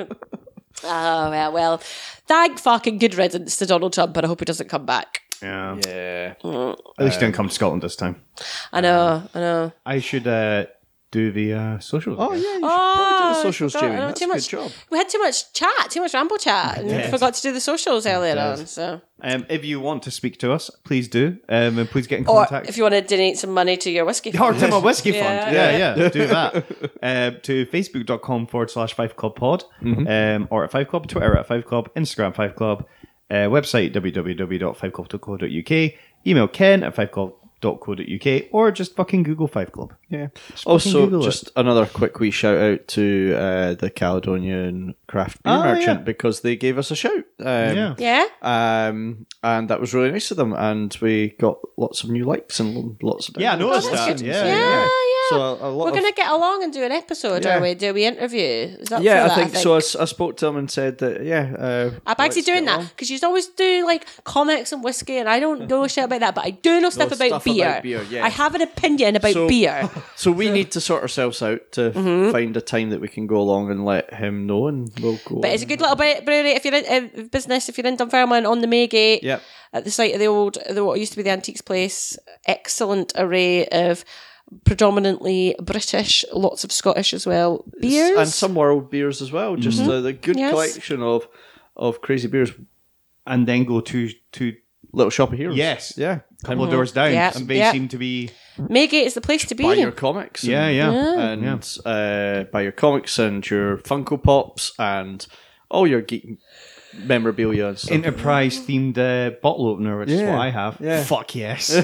B: Well, thank fucking good riddance to Donald Trump, and I hope he doesn't come back.
C: Yeah.
A: yeah.
C: At least he didn't come to Scotland this time.
B: I know.
C: I should do the socials.
A: Oh yeah, you should probably do the socials,
B: forgot.
A: Jamie.
B: I know,
A: That's
B: too
A: a
B: much-
A: good job.
B: We had too much chat, too much ramble chat, and we forgot to do the socials earlier on. So,
C: If you want to speak to us, please do. And please get in
B: or
C: contact.
B: if you want to donate some money to your whiskey
C: Or
B: fund.
C: to my whiskey fund.
B: Yeah.
C: Yeah, do that. To facebook.com/5 Club Pod, or at 5 Club, Twitter at 5 Club, Instagram 5 Club, website www.5club.co.uk, email Ken at 5club.co.uk, or just fucking Google 5 Club.
A: Yeah.
C: fucking
A: Also,
C: Google
A: just another quick wee shout out to the Caledonian Craft Beer
C: Oh,
A: Merchant
C: yeah.
A: because they gave us a shout.
B: Yeah?
A: And that was really nice of them, and we got lots of new likes and lots of
C: Yeah, I noticed
B: that's
C: that.
B: good.
C: Yeah.
A: So a lot
B: We're
A: of
B: going to get along and do an episode,
A: Yeah.
B: are we? Do we interview? Is that
A: yeah,
B: for
A: I
B: that,
A: think so. I spoke to them and said that I'm
B: actually doing that because you always do like comics and whiskey, and I don't know shit about that, but I do know stuff about
A: stuff
B: beer.
A: about beer, yeah.
B: I have an opinion about beer.
A: So we need to sort ourselves out to find a time that we can go along and let him know, and we'll go.
B: But it's a good little brewery if you're in business, if you're in Dunfermline on the Maygate,
A: Yep.
B: at the site of what used to be the Antiques Place. Excellent array of predominantly British, lots of Scottish as well, beers.
A: and some world beers as well. Just the good
B: Yes.
A: collection of crazy beers.
C: And then go to
A: Little Shop of Heroes.
C: yes,
A: Yeah.
C: a couple of doors down,
B: Yeah.
C: and they
B: Yeah.
C: seem to be
B: Maygate is the place to be.
A: Buy your comics. And buy your comics and your Funko Pops and all your geek memorabilia and stuff.
C: enterprise themed bottle opener, which is what I have.
A: Yeah.
C: Fuck yes.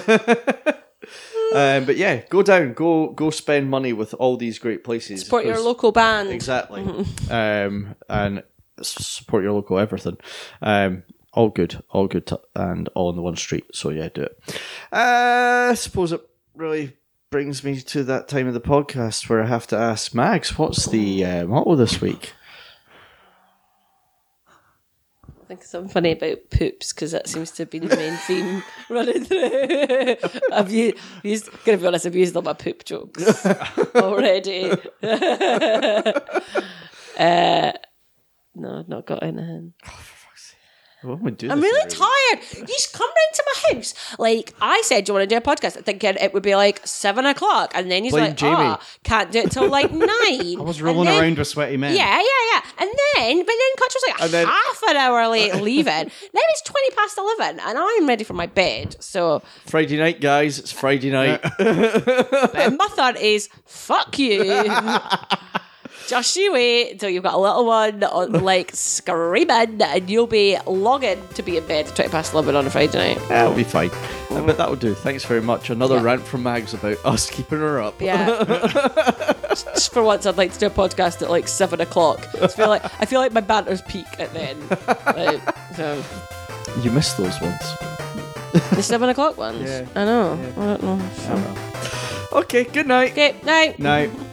A: But yeah, go down, go spend money with all these great places.
B: Support your
A: because-
B: local band.
A: Exactly. And support your local everything. All good, and all in the one street. So yeah, do it. I suppose it really brings me to that time of the podcast where I have to ask Mags, what's the motto this week?
B: I think something funny about poops because that seems to be the main theme running through. I've used, gonna be honest, I've used all my poop jokes already. No, I've not got anything.
A: What would we do
B: I'm
A: this
B: really
A: every week?
B: tired. You just come round to my house. Like I said, do you want to do a podcast? Thinking it would be like 7 o'clock, and then he's
A: Blame
B: like,
A: Jamie.
B: "Oh, can't do it till like 9."
C: I was rolling around with sweaty men.
B: Yeah. And then Clutch was like
A: And then-
B: half an hour late leaving. Now it's 20 past 11, and I'm ready for my bed. So
A: Friday night, guys. It's Friday night.
B: but in my 30s, fuck you. Just you wait till you've got a little one on, like screaming, and you'll be longing to be in bed at 20 past 11 on a Friday night.
A: It'll be fine. But that'll do. Thanks very much. Another rant from Mags about us keeping her up.
B: Yeah. Just for once, I'd like to do a podcast at like 7 o'clock. I feel like my banter's peak at then. Like, so
A: You missed those ones.
B: the 7 o'clock ones.
A: Yeah.
B: I know. I don't know.
A: Okay, good night.
B: Okay, night.
C: Now.